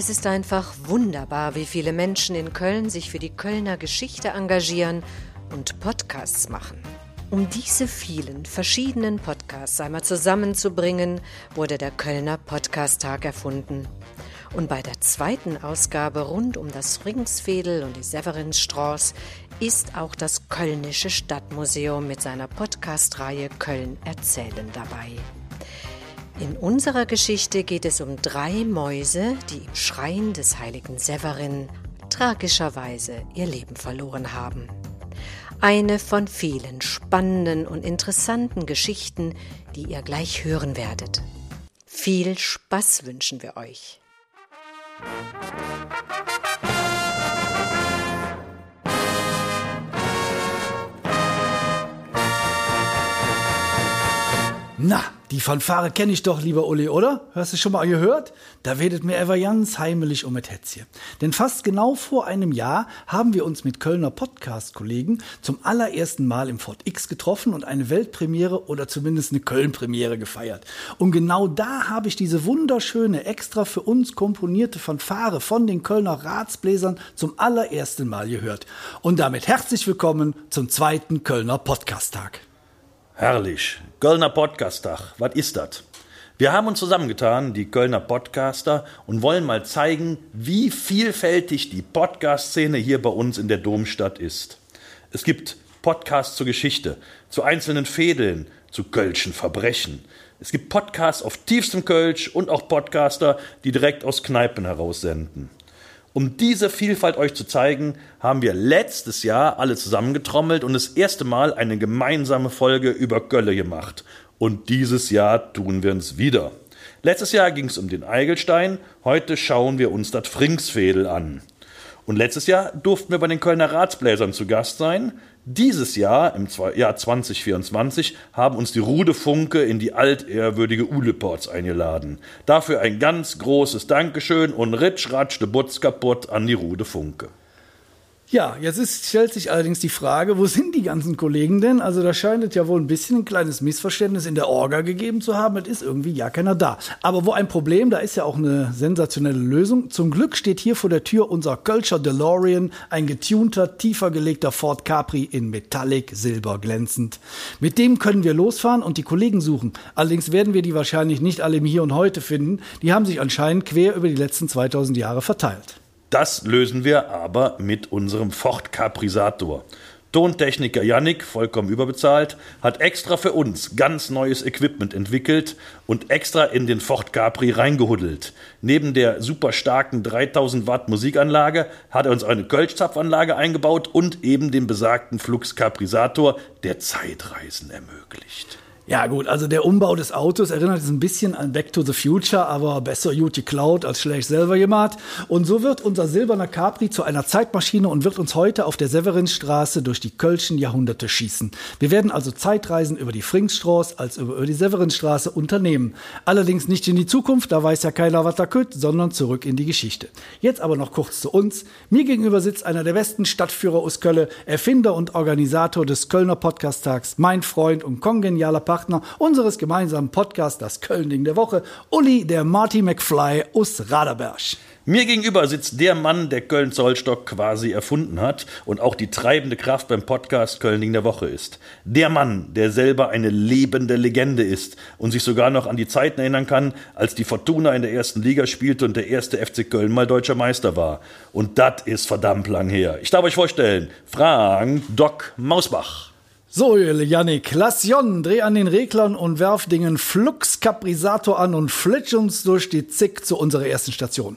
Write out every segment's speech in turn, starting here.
Es ist einfach wunderbar, wie viele Menschen in Köln sich für die Kölner Geschichte engagieren und Podcasts machen. Um diese vielen verschiedenen Podcasts einmal zusammenzubringen, wurde der Kölner Podcast-Tag erfunden. Und bei der zweiten Ausgabe rund um das Pfingstfädel und die Severinsstraße ist auch das Kölnische Stadtmuseum mit seiner Podcast-Reihe Köln erzählen dabei. In unserer Geschichte geht es um 3 Mäuse, die im Schrein des heiligen Severin tragischerweise ihr Leben verloren haben. Eine von vielen spannenden und interessanten Geschichten, die ihr gleich hören werdet. Viel Spaß wünschen wir euch. Na, die Fanfare kenne ich doch, lieber Uli, oder? Hast du schon mal gehört? Da wedet mir ever ganz heimelig um et Hetzje. Denn fast genau vor einem Jahr haben wir uns mit Kölner Podcast-Kollegen zum allerersten Mal im Fort X getroffen und eine Weltpremiere oder zumindest eine Köln-Premiere gefeiert. Und genau da habe ich diese wunderschöne, extra für uns komponierte Fanfare von den Kölner Ratsbläsern zum allerersten Mal gehört. Und damit herzlich willkommen zum 2. Kölner Podcast-Tag. Herrlich. Kölner Podcast-Tag. Was ist das? Wir haben uns zusammengetan, die Kölner Podcaster, und wollen mal zeigen, wie vielfältig die Podcast-Szene hier bei uns in der Domstadt ist. Es gibt Podcasts zur Geschichte, zu einzelnen Fädeln, zu Kölschen Verbrechen. Es gibt Podcasts auf tiefstem Kölsch und auch Podcaster, die direkt aus Kneipen heraussenden. Um diese Vielfalt euch zu zeigen, haben wir letztes Jahr alle zusammengetrommelt und das erste Mal eine gemeinsame Folge über Kölle gemacht. Und dieses Jahr tun wir es wieder. Letztes Jahr ging es um den Eigelstein, heute schauen wir uns das Pfingstfädel an. Und letztes Jahr durften wir bei den Kölner Ratsbläsern zu Gast sein. Dieses Jahr, im Jahr 2024, haben uns die Rude Funke in die altehrwürdige Uhleports eingeladen. Dafür ein ganz großes Dankeschön und ritsch, ratsch, de Butz kaputt an die Rude Funke. Ja, jetzt stellt sich allerdings die Frage, wo sind die ganzen Kollegen denn? Also da scheint es ja wohl ein bisschen ein kleines Missverständnis in der Orga gegeben zu haben. Es ist irgendwie ja keiner da. Aber wo ein Problem, da ist ja auch eine sensationelle Lösung. Zum Glück steht hier vor der Tür unser Kölscher DeLorean, ein getunter, tiefer gelegter Ford Capri in Metallic, Silber glänzend. Mit dem können wir losfahren und die Kollegen suchen. Allerdings werden wir die wahrscheinlich nicht alle im Hier und Heute finden. Die haben sich anscheinend quer über die letzten 2000 Jahre verteilt. Das lösen wir aber mit unserem Ford Caprisator. Tontechniker Yannick, vollkommen überbezahlt, hat extra für uns ganz neues Equipment entwickelt und extra in den Ford Capri reingehuddelt. Neben der super starken 3000 Watt Musikanlage hat er uns eine Kölschzapfanlage eingebaut und eben den besagten Flux Caprisator, der Zeitreisen ermöglicht. Ja gut, also der Umbau des Autos erinnert es ein bisschen an Back to the Future, aber besser gut geklaut als schlecht selber gemacht. Und so wird unser silberner Capri zu einer Zeitmaschine und wird uns heute auf der Severinstraße durch die Kölschen Jahrhunderte schießen. Wir werden also Zeitreisen über die Pfingststraße als über die Severinstraße unternehmen. Allerdings nicht in die Zukunft, da weiß ja keiner, was da kütt, sondern zurück in die Geschichte. Jetzt aber noch kurz zu uns. Mir gegenüber sitzt einer der besten Stadtführer aus Köln, Erfinder und Organisator des Kölner Podcast-Tags, mein Freund und kongenialer Partner unseres gemeinsamen Podcasts, das Köln-Ding der Woche, Uli, der Marty McFly aus Raderberg. Mir gegenüber sitzt der Mann, der Köln-Zollstock quasi erfunden hat und auch die treibende Kraft beim Podcast Köln-Ding der Woche ist. Der Mann, der selber eine lebende Legende ist und sich sogar noch an die Zeiten erinnern kann, als die Fortuna in der 1. Liga spielte und der 1. FC Köln mal deutscher Meister war. Und das ist verdammt lang her. Ich darf euch vorstellen, Frank Doc Mausbach. So, Jannik, lass Jon, dreh an den Reglern und werf den Flux Caprisator an und flitsch uns durch die Zick zu unserer ersten Station.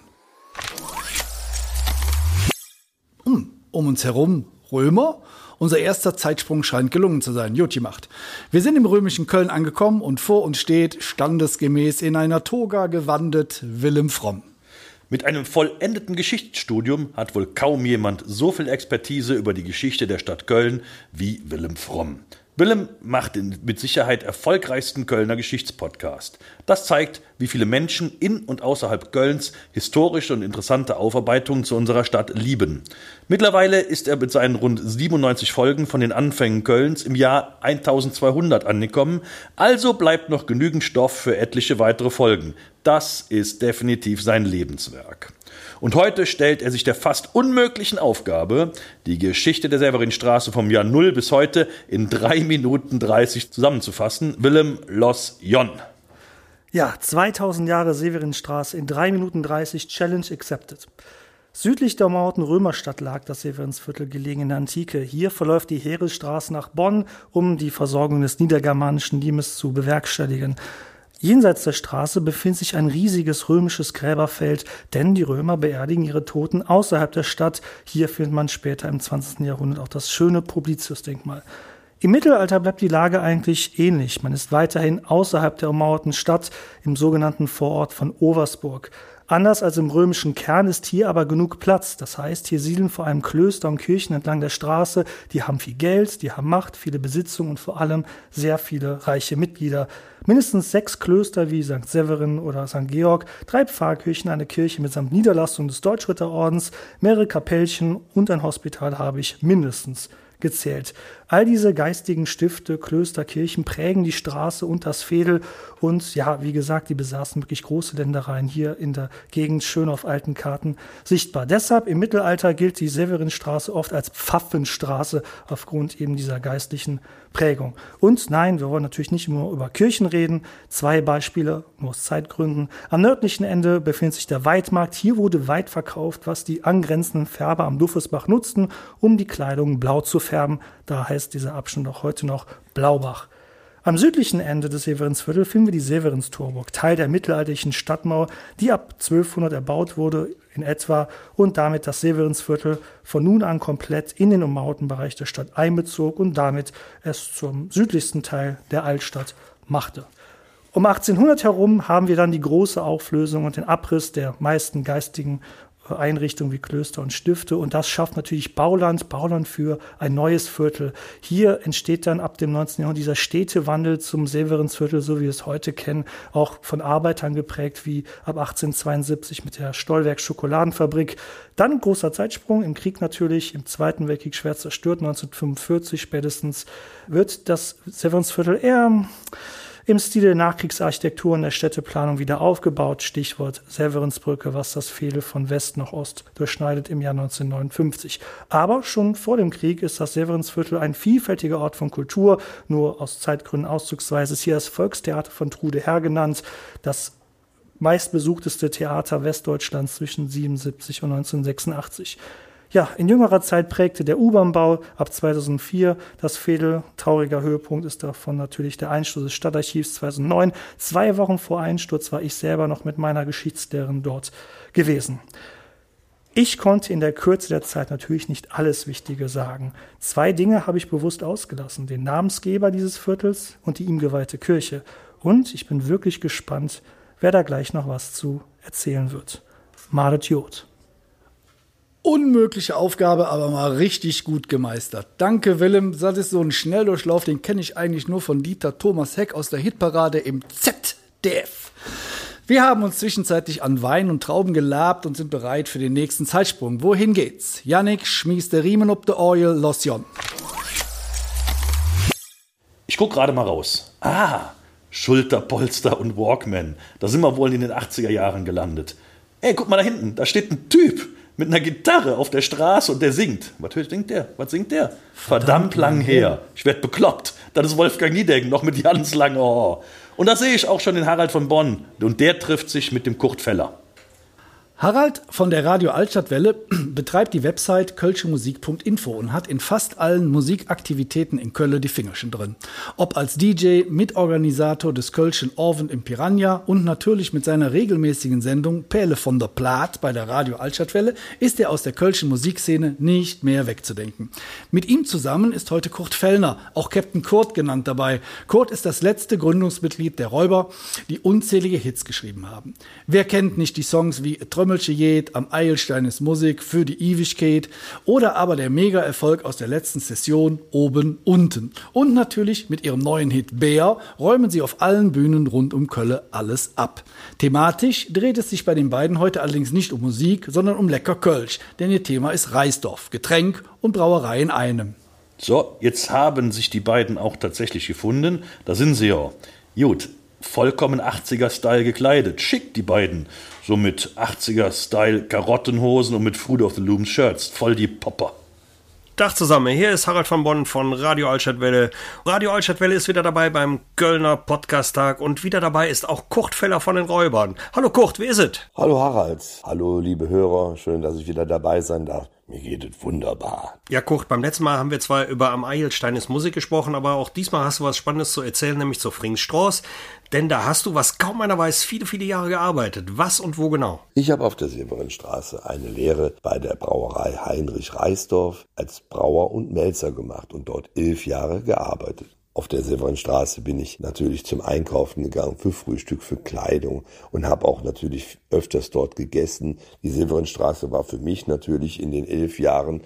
Um uns herum Römer. Unser erster Zeitsprung scheint gelungen zu sein. Gut gemacht. Wir sind im römischen Köln angekommen und vor uns steht, standesgemäß in einer Toga gewandet, Willem Fromm. Mit einem vollendeten Geschichtsstudium hat wohl kaum jemand so viel Expertise über die Geschichte der Stadt Köln wie Willem Fromm. Willem macht den mit Sicherheit erfolgreichsten Kölner Geschichtspodcast. Das zeigt, wie viele Menschen in und außerhalb Kölns historische und interessante Aufarbeitungen zu unserer Stadt lieben. Mittlerweile ist er mit seinen rund 97 Folgen von den Anfängen Kölns im Jahr 1200 angekommen, also bleibt noch genügend Stoff für etliche weitere Folgen. Das ist definitiv sein Lebenswerk. Und heute stellt er sich der fast unmöglichen Aufgabe, die Geschichte der Severinstraße vom Jahr 0 bis heute in 3 Minuten 30 zusammenzufassen. Willem Los Jon. Ja, 2000 Jahre Severinstraße in 3 Minuten 30, Challenge accepted. Südlich der ummauerten Römerstadt lag das Severinsviertel, gelegen in der Antike. Hier verläuft die Heeresstraße nach Bonn, um die Versorgung des niedergermanischen Limes zu bewerkstelligen. Jenseits der Straße befindet sich ein riesiges römisches Gräberfeld, denn die Römer beerdigen ihre Toten außerhalb der Stadt. Hier findet man später im 20. Jahrhundert auch das schöne Publicius-Denkmal. Im Mittelalter bleibt die Lage eigentlich ähnlich. Man ist weiterhin außerhalb der ummauerten Stadt im sogenannten Vorort von Oversburg. Anders als im römischen Kern ist hier aber genug Platz. Das heißt, hier siedeln vor allem Klöster und Kirchen entlang der Straße. Die haben viel Geld, die haben Macht, viele Besitzungen und vor allem sehr viele reiche Mitglieder. Mindestens 6 Klöster wie St. Severin oder St. Georg, 3 Pfarrkirchen, eine Kirche mitsamt Niederlassung des Deutschritterordens, mehrere Kapellchen und ein Hospital habe ich mindestens gezählt. All diese geistigen Stifte, Klöster, Kirchen prägen die Straße und das Veedel und ja, wie gesagt, die besaßen wirklich große Ländereien hier in der Gegend, schön auf alten Karten sichtbar. Deshalb im Mittelalter gilt die Severinstraße oft als Pfaffenstraße aufgrund eben dieser geistlichen Prägung. Und nein, wir wollen natürlich nicht nur über Kirchen reden. 2 Beispiele, nur aus Zeitgründen. Am nördlichen Ende befindet sich der Weidmarkt. Hier wurde Weid verkauft, was die angrenzenden Färber am Duffesbach nutzten, um die Kleidung blau zu färben. Da heißt dieser Abschnitt auch heute noch Blaubach. Am südlichen Ende des Severinsviertel finden wir die Severinstorburg, Teil der mittelalterlichen Stadtmauer, die ab 1200 erbaut wurde in etwa und damit das Severinsviertel von nun an komplett in den ummauerten Bereich der Stadt einbezog und damit es zum südlichsten Teil der Altstadt machte. Um 1800 herum haben wir dann die große Auflösung und den Abriss der meisten geistigen Einrichtungen wie Klöster und Stifte und das schafft natürlich Bauland für ein neues Viertel. Hier entsteht dann ab dem 19. Jahrhundert dieser Städtewandel zum Severinsviertel, so wie wir es heute kennen, auch von Arbeitern geprägt, wie ab 1872 mit der Stollwerk Schokoladenfabrik. Dann großer Zeitsprung, im Krieg natürlich, im Zweiten Weltkrieg schwer zerstört, 1945 spätestens, wird das Severinsviertel eher im Stil der Nachkriegsarchitektur und der Städteplanung wieder aufgebaut. Stichwort Severinsbrücke, was das Veedel von West nach Ost durchschneidet im Jahr 1959. Aber schon vor dem Krieg ist das Severinsviertel ein vielfältiger Ort von Kultur. Nur aus Zeitgründen auszugsweise ist hier das Volkstheater von Trude Herr genannt, das meistbesuchteste Theater Westdeutschlands zwischen 1977 und 1986. Ja, in jüngerer Zeit prägte der U-Bahn-Bau ab 2004 das Veedel. Trauriger Höhepunkt ist davon natürlich der Einsturz des Stadtarchivs 2009. 2 Wochen vor Einsturz war ich selber noch mit meiner Geschichtslehrerin dort gewesen. Ich konnte in der Kürze der Zeit natürlich nicht alles Wichtige sagen. 2 Dinge habe ich bewusst ausgelassen. Den Namensgeber dieses Viertels und die ihm geweihte Kirche. Und ich bin wirklich gespannt, wer da gleich noch was zu erzählen wird. Madet Jod. Unmögliche Aufgabe, aber mal richtig gut gemeistert. Danke, Willem. Das ist so ein Schnelldurchlauf, den kenne ich eigentlich nur von Dieter Thomas Heck aus der Hitparade im ZDF. Wir haben uns zwischenzeitlich an Wein und Trauben gelabt und sind bereit für den nächsten Zeitsprung. Wohin geht's? Yannick, schmiest der Riemen ob de Oil, Los Jon. Ich guck gerade mal raus. Schulterpolster und Walkman. Da sind wir wohl in den 80er Jahren gelandet. Ey, guck mal da hinten, da steht ein Typ mit einer Gitarre auf der Straße und der singt. Was singt der? Verdammt lang her. Ich werd bekloppt. Das ist Wolfgang Niedecken, noch mit ganz lange Ohr. Und da sehe ich auch schon den Harald von Bonn. Und der trifft sich mit dem Kurt Feller. Harald von der Radio Altstadtwelle betreibt die Website kölschemusik.info und hat in fast allen Musikaktivitäten in Köln die Fingerchen drin. Ob als DJ, Mitorganisator des Kölschen Orvent im Piranha und natürlich mit seiner regelmäßigen Sendung Perle von der Plaat bei der Radio Altstadtwelle ist er aus der Kölschen Musikszene nicht mehr wegzudenken. Mit ihm zusammen ist heute Kurt Fellner, auch Captain Kurt genannt, dabei. Kurt ist das letzte Gründungsmitglied der Räuber, die unzählige Hits geschrieben haben. Wer kennt nicht die Songs wie Trömmelche Jed, Am Eilstein ist Musik, Für die Ewigkeit oder aber der Mega-Erfolg aus der letzten Session Oben, Unten. Und natürlich mit ihrem neuen Hit Bär räumen sie auf allen Bühnen rund um Köln alles ab. Thematisch dreht es sich bei den beiden heute allerdings nicht um Musik, sondern um lecker Kölsch, denn ihr Thema ist Reisdorf, Getränk und Brauerei in einem. So, jetzt haben sich die beiden auch tatsächlich gefunden. Da sind sie ja. Gut, vollkommen 80er-Style gekleidet. Schick, die beiden. So mit 80er-Style Karottenhosen und mit Fruit of the Loom Shirts. Voll die Popper. Tag zusammen, hier ist Harald von Bonn von Radio Altstadtwelle. Radio Altstadtwelle ist wieder dabei beim Kölner Podcast-Tag und wieder dabei ist auch Kurt Feller von den Räubern. Hallo Kurt, wie ist es? Hallo Harald, hallo liebe Hörer, schön, dass ich wieder dabei sein darf. Mir geht es wunderbar. Ja Kurt, beim letzten Mal haben wir zwar über Am Eilsteines Musik gesprochen, aber auch diesmal hast du was Spannendes zu erzählen, nämlich zu Fringstroß. Denn da hast du, was kaum einer weiß, viele Jahre gearbeitet. Was und wo genau? Ich habe auf der Severinstraße eine Lehre bei der Brauerei Heinrich Reisdorf als Brauer und Melzer gemacht und dort 11 Jahre gearbeitet. Auf der Severinstraße bin ich natürlich zum Einkaufen gegangen, für Frühstück, für Kleidung und habe auch natürlich öfters dort gegessen. Die Severinstraße war für mich natürlich in den 11 Jahren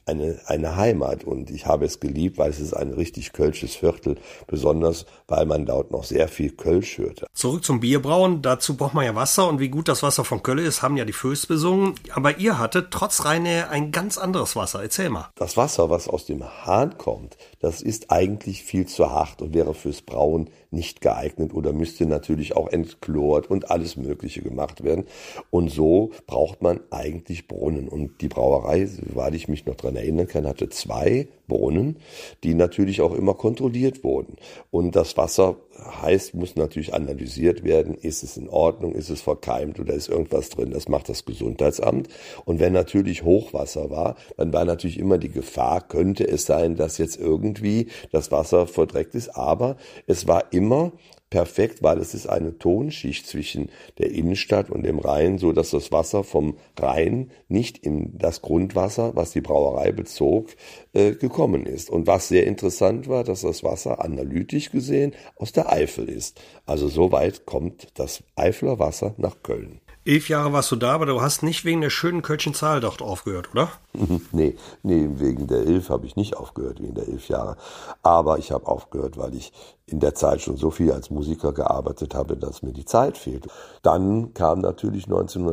eine Heimat und ich habe es geliebt, weil es ist ein richtig kölsches Viertel, besonders weil man dort noch sehr viel Kölsch hörte. Zurück zum Bierbrauen, dazu braucht man ja Wasser und wie gut das Wasser von Köln ist, haben ja die Föst besungen, aber ihr hattet trotz Rheine ein ganz anderes Wasser, erzähl mal. Das Wasser, was aus dem Hahn kommt, das ist eigentlich viel zu hart und wäre fürs Brauen nicht geeignet oder müsste natürlich auch entchlort und alles Mögliche gemacht werden. Und so braucht man eigentlich Brunnen. Und die Brauerei, soweit ich mich noch daran erinnern kann, hatte 2 Brunnen, die natürlich auch immer kontrolliert wurden. Und das Wasser muss natürlich analysiert werden. Ist es in Ordnung? Ist es verkeimt oder ist irgendwas drin? Das macht das Gesundheitsamt. Und wenn natürlich Hochwasser war, dann war natürlich immer die Gefahr, könnte es sein, dass jetzt irgendwie das Wasser verdreckt ist. Aber es war immer perfekt, weil es ist eine Tonschicht zwischen der Innenstadt und dem Rhein, so dass das Wasser vom Rhein nicht in das Grundwasser, was die Brauerei bezog, gekommen ist. Und was sehr interessant war, dass das Wasser analytisch gesehen aus der Eifel ist. Also so weit kommt das Eifeler Wasser nach Köln. 11 Jahre warst du da, aber du hast nicht wegen der schönen kölschen Zahl dort aufgehört, oder? Nee, wegen der 11 habe ich nicht aufgehört, wegen der 11 Jahre. Aber ich habe aufgehört, weil ich in der Zeit schon so viel als Musiker gearbeitet habe, dass mir die Zeit fehlt. Dann kam natürlich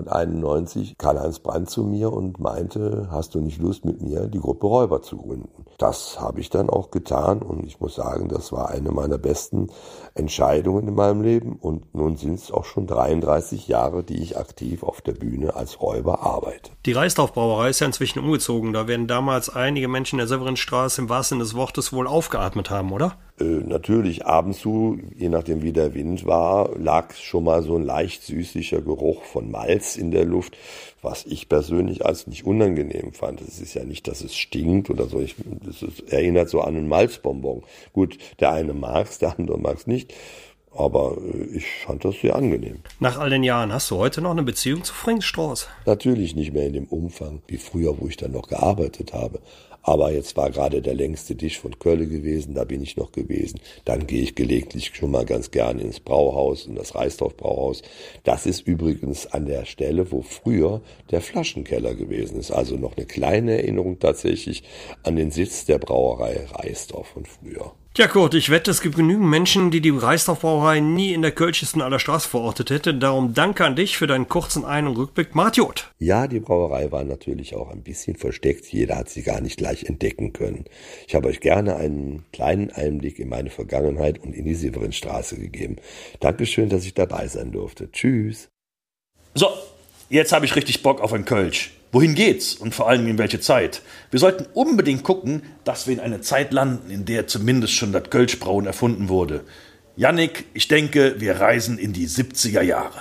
1991 Karl-Heinz Brandt zu mir und meinte, hast du nicht Lust mit mir die Gruppe Räuber zu gründen? Das habe ich dann auch getan und ich muss sagen, das war eine meiner besten Entscheidungen in meinem Leben und nun sind es auch schon 33 Jahre, die ich aktiv auf der Bühne als Räuber arbeite. Die Reisdorf-Brauerei ist ja inzwischen umgezogen. Da werden damals einige Menschen der Severinstraße im wahrsten Sinne des Wortes wohl aufgeatmet haben, oder? Natürlich ab und zu, je nachdem wie der Wind war, lag schon mal so ein leicht süßlicher Geruch von Malz in der Luft, was ich persönlich als nicht unangenehm fand. Es ist ja nicht, dass es stinkt oder so. Es erinnert so an einen Malzbonbon. Gut, der eine mag's, der andere mag's nicht. Aber ich fand das sehr angenehm. Nach all den Jahren, hast du heute noch eine Beziehung zu Fringstroß? Natürlich nicht mehr in dem Umfang wie früher, wo ich dann noch gearbeitet habe. Aber jetzt war gerade der längste Tisch von Köln gewesen, da bin ich noch gewesen. Dann gehe ich gelegentlich schon mal ganz gerne ins Brauhaus, in das Reisdorf-Brauhaus. Das ist übrigens an der Stelle, wo früher der Flaschenkeller gewesen ist. Also noch eine kleine Erinnerung tatsächlich an den Sitz der Brauerei Reisdorf von früher. Ja Kurt, ich wette, es gibt genügend Menschen, die Reisdorf-Brauerei nie in der kölschesten aller Straßen verortet hätte. Darum danke an dich für deinen kurzen Ein- und Rückblick. Martiot. Ja, die Brauerei war natürlich auch ein bisschen versteckt. Jeder hat sie gar nicht gleich entdecken können. Ich habe euch gerne einen kleinen Einblick in meine Vergangenheit und in die Severinstraße gegeben. Dankeschön, dass ich dabei sein durfte. Tschüss. So, jetzt habe ich richtig Bock auf ein Kölsch. Wohin geht's und vor allem in welche Zeit? Wir sollten unbedingt gucken, dass wir in eine Zeit landen, in der zumindest schon das Kölschbrauen erfunden wurde. Jannik, ich denke, wir reisen in die 70er Jahre.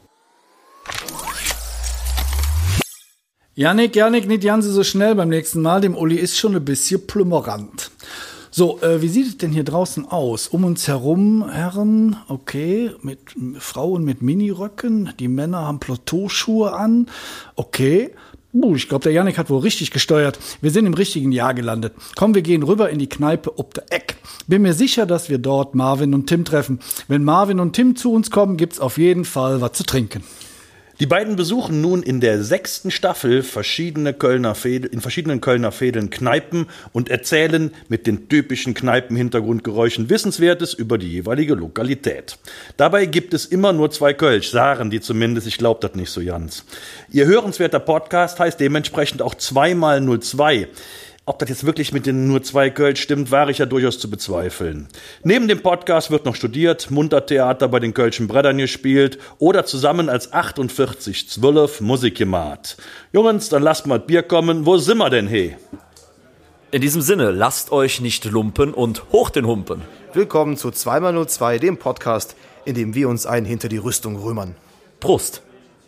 Jannik, nicht ganz so schnell beim nächsten Mal. Dem Uli ist schon ein bisschen plümmerant. So, wie sieht es denn hier draußen aus? Um uns herum Herren, okay, mit Frauen mit Miniröcken, die Männer haben Plateauschuhe an, okay. Ich glaube, der Jannik hat wohl richtig gesteuert. Wir sind im richtigen Jahr gelandet. Komm, wir gehen rüber in die Kneipe ob der Eck. Bin mir sicher, dass wir dort Marvin und Tim treffen. Wenn Marvin und Tim zu uns kommen, gibt's auf jeden Fall was zu trinken. Die beiden besuchen nun in der 6. Staffel in verschiedenen Kölner Fädeln Kneipen und erzählen mit den typischen Kneipen-Hintergrundgeräuschen Wissenswertes über die jeweilige Lokalität. Dabei gibt es immer nur 2 Kölsch, sagen die zumindest, ich glaube das nicht so ganz. Ihr hörenswerter Podcast heißt dementsprechend auch 2x02. ob das jetzt wirklich mit den nur 2 Kölsch stimmt, wage ich ja durchaus zu bezweifeln. Neben dem Podcast wird noch studiert, Muntertheater bei den Kölschen Brettern gespielt oder zusammen als 4812 Musik gemacht. Jungs, dann lasst mal Bier kommen. Wo sind wir denn, hey? In diesem Sinne, lasst euch nicht lumpen und hoch den Humpen. Willkommen zu 2x02, dem Podcast, in dem wir uns einen hinter die Rüstung römern. Prost.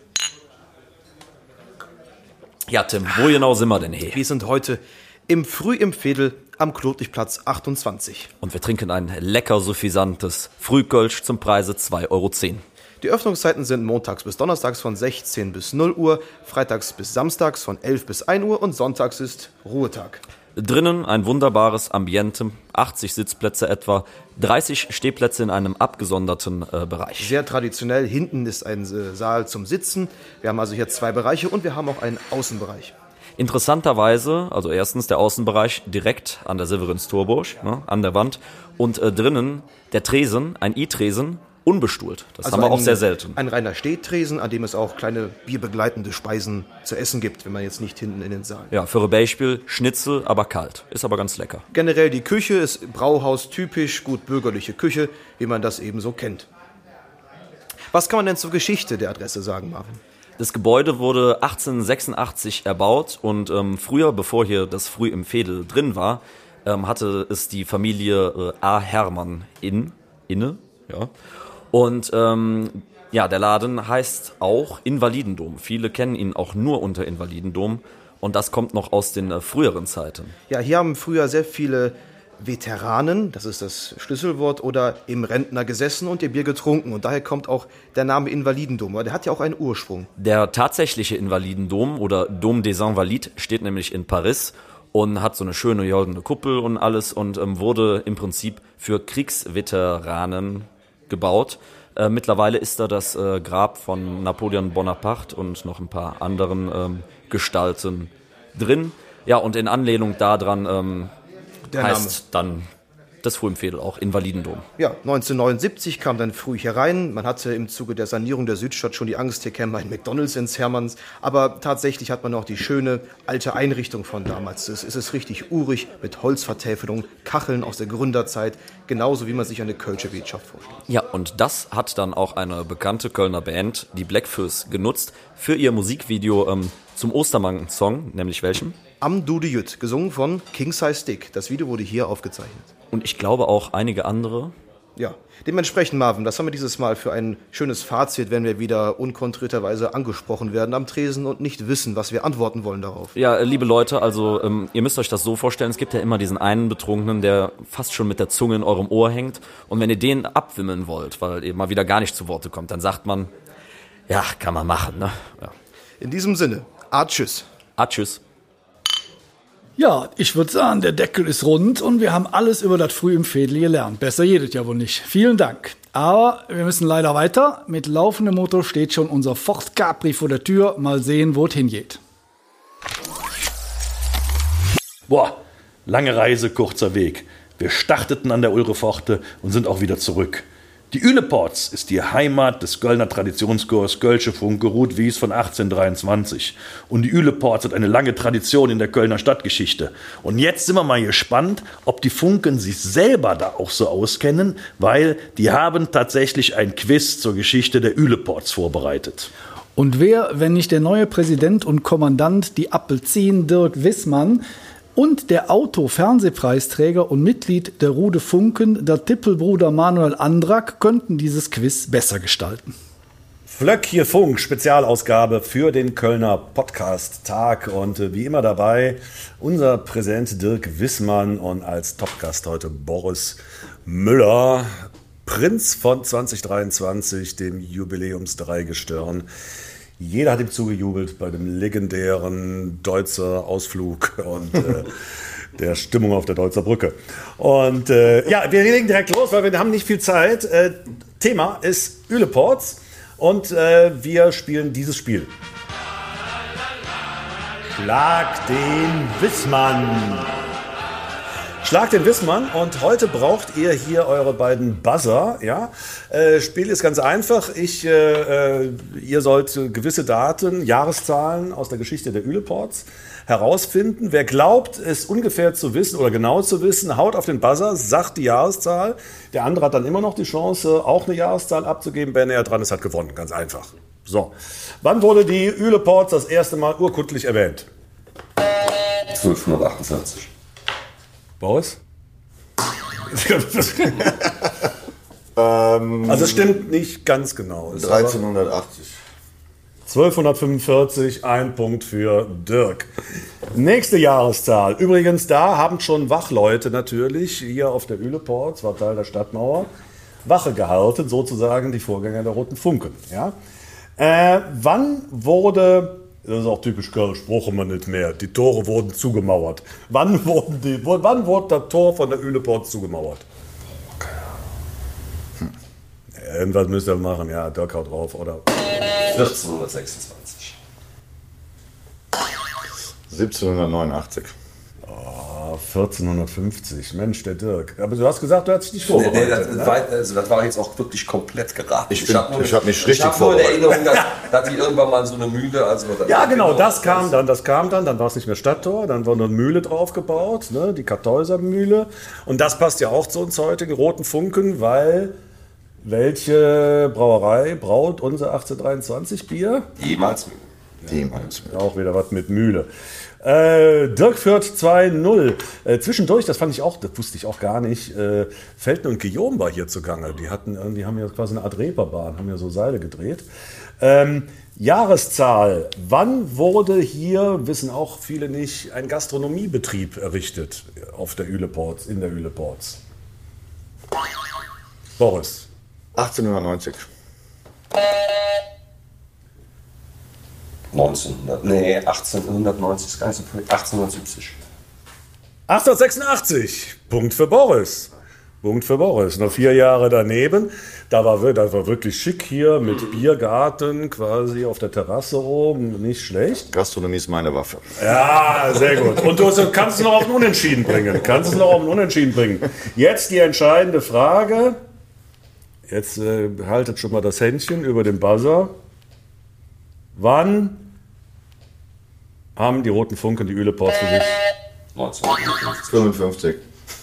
Ja, Tim, wo genau sind wir denn hier? Wir sind heute früh im Veedel am Klotligplatz 28. Und wir trinken ein lecker suffisantes Frühkölsch zum Preise 2,10 €. Die Öffnungszeiten sind montags bis donnerstags von 16 bis 0 Uhr, freitags bis samstags von 11 bis 1 Uhr und sonntags ist Ruhetag. Drinnen ein wunderbares Ambiente, 80 Sitzplätze etwa, 30 Stehplätze in einem abgesonderten Bereich. Sehr traditionell, hinten ist ein Saal zum Sitzen. Wir haben also hier 2 Bereiche und wir haben auch einen Außenbereich. Interessanterweise, also erstens der Außenbereich direkt an der Severinstorburg, ne, an der Wand, und drinnen der Tresen, ein I-Tresen, unbestuhlt. Das also haben wir auch sehr selten. Ein reiner Stehtresen, an dem es auch kleine bierbegleitende Speisen zu essen gibt, wenn man jetzt nicht hinten in den Saal. Ja, für ein Beispiel Schnitzel, aber kalt. Ist aber ganz lecker. Generell die Küche ist Brauhaus typisch, gut bürgerliche Küche, wie man das eben so kennt. Was kann man denn zur Geschichte der Adresse sagen, Marvin? Das Gebäude wurde 1886 erbaut und früher, bevor hier das Früh im Veedel drin war, hatte es die Familie A. Hermann inne. Ja. Und der Laden heißt auch Invalidendom. Viele kennen ihn auch nur unter Invalidendom und das kommt noch aus den früheren Zeiten. Ja, hier haben früher sehr viele Veteranen, das ist das Schlüsselwort, oder im Rentner gesessen und ihr Bier getrunken. Und daher kommt auch der Name Invalidendom. Aber der hat ja auch einen Ursprung. Der tatsächliche Invalidendom oder Dom des Invalides steht nämlich in Paris und hat so eine schöne goldene Kuppel und alles und wurde im Prinzip für Kriegsveteranen gebaut. Mittlerweile ist da das Grab von Napoleon Bonaparte und noch ein paar anderen Gestalten drin. Ja, und in Anlehnung daran heißt dann das Früh im Veedel auch Invalidendom. Ja, 1979 kam dann Früh hier rein. Man hatte im Zuge der Sanierung der Südstadt schon die Angst, hier käme ein McDonald's ins Hermanns. Aber tatsächlich hat man noch die schöne alte Einrichtung von damals. Es ist richtig urig mit Holzvertäfelung, Kacheln aus der Gründerzeit, genauso wie man sich eine Kölsche Wirtschaft vorstellt. Ja, und das hat dann auch eine bekannte Kölner Band, die Blackfoes, genutzt für ihr Musikvideo zum Ostermann-Song, nämlich welchem? Am Dude Jüt, gesungen von King Size Dick. Das Video wurde hier aufgezeichnet. Und ich glaube auch einige andere. Ja, dementsprechend, Marvin, das haben wir dieses Mal für ein schönes Fazit, wenn wir wieder unkontrierterweise angesprochen werden am Tresen und nicht wissen, was wir antworten wollen darauf. Ja, liebe Leute, also ihr müsst euch das so vorstellen, es gibt ja immer diesen einen Betrunkenen, der fast schon mit der Zunge in eurem Ohr hängt. Und wenn ihr den abwimmeln wollt, weil ihr mal wieder gar nicht zu Worte kommt, dann sagt man, ja, kann man machen, ne? Ja. In diesem Sinne, tschüss. Tschüss. Ja, ich würde sagen, der Deckel ist rund und wir haben alles über das Früh im Veedel gelernt. Besser jedes ja wohl nicht. Vielen Dank. Aber wir müssen leider weiter. Mit laufendem Motor steht schon unser Ford Capri vor der Tür. Mal sehen, wo es hingeht. Boah, lange Reise, kurzer Weg. Wir starteten an der Ulreforte und sind auch wieder zurück. Die Üleports ist die Heimat des Kölner Traditionschors Kölsche Funke Ruth Wies von 1823. Und die Üleports hat eine lange Tradition in der Kölner Stadtgeschichte. Und jetzt sind wir mal gespannt, ob die Funken sich selber da auch so auskennen, weil die haben tatsächlich ein Quiz zur Geschichte der Üleports vorbereitet. Und wer, wenn nicht der neue Präsident und Kommandant, die Appelzin Dirk Wissmann, und der Auto-Fernsehpreisträger und Mitglied der Rude Funken, der Tippelbruder Manuel Andrak, könnten dieses Quiz besser gestalten. Flöckje Funk, Spezialausgabe für den Kölner Podcast-Tag. Und wie immer dabei unser Präsident Dirk Wissmann und als Topgast heute Boris Müller, Prinz von 2023, dem Jubiläums-Dreigestirn. Jeder hat ihm zugejubelt bei dem legendären Deutzer Ausflug und der Stimmung auf der Deutzer Brücke. Und wir legen direkt los, weil wir haben nicht viel Zeit. Thema ist Üleports und wir spielen dieses Spiel. Schlag den Wissmann. Schlag den Wissmann und heute braucht ihr hier eure beiden Buzzer. Ja? Spiel ist ganz einfach. Ihr sollt gewisse Daten, Jahreszahlen aus der Geschichte der Üleports herausfinden. Wer glaubt, es ungefähr zu wissen oder genau zu wissen, haut auf den Buzzer, sagt die Jahreszahl. Der andere hat dann immer noch die Chance, auch eine Jahreszahl abzugeben. Wer näher dran ist, hat gewonnen. Ganz einfach. So. Wann wurde die Üleports das erste Mal urkundlich erwähnt? 1248. Boris? Also es stimmt nicht ganz genau. 1380. 1245, ein Punkt für Dirk. Nächste Jahreszahl. Übrigens, da haben schon Wachleute natürlich hier auf der Üleport, das war Teil der Stadtmauer, Wache gehalten, sozusagen die Vorgänger der Roten Funken. Ja? Wann wurde, das ist auch typisch Kölsch, brauchen wir nicht mehr, die Tore wurden zugemauert. Wann wurde das Tor von der Üleport zugemauert? Irgendwas müsst ihr machen, ja, Dirk haut drauf, oder? 1426. 1789. 1450. Mensch, der Dirk. Aber du hast gesagt, du hast dich nicht vorbereitet. Das war jetzt auch wirklich komplett geraten. Ich habe mich richtig vorbereitet. Ich habe nur in Erinnerung, dass die irgendwann mal so eine Mühle... Ja, genau, das kam dann. Dann war es nicht mehr Stadttor, dann wurde eine Mühle draufgebaut, ne, die Kartäuser Mühle. Und das passt ja auch zu uns heutigen Roten Funken, weil... Welche Brauerei braut unser 1823 Bier? Die Malzmühle. Auch wieder was mit Mühle. Dirk führt 2-0. Zwischendurch, das wusste ich auch gar nicht, Felten und Guillaume war hier zugange. Die haben ja quasi eine Art Reeperbahn, haben ja so Seile gedreht. Jahreszahl. Wann wurde hier, wissen auch viele nicht, ein Gastronomiebetrieb errichtet auf der Üleports, in der Üleports? Boris. 1890. 1890 ist gar nicht so viel. 1870. 1886. Punkt für Boris. Noch 4 Jahre daneben. Das war wirklich schick hier mit Biergarten quasi auf der Terrasse oben. Nicht schlecht. Gastronomie ist meine Waffe. Ja, sehr gut. Und du kannst es noch auf ein Unentschieden bringen. Jetzt die entscheidende Frage. Jetzt haltet schon mal das Händchen über den Buzzer. Wann haben die Roten Funken die Üleports für sich? 1955.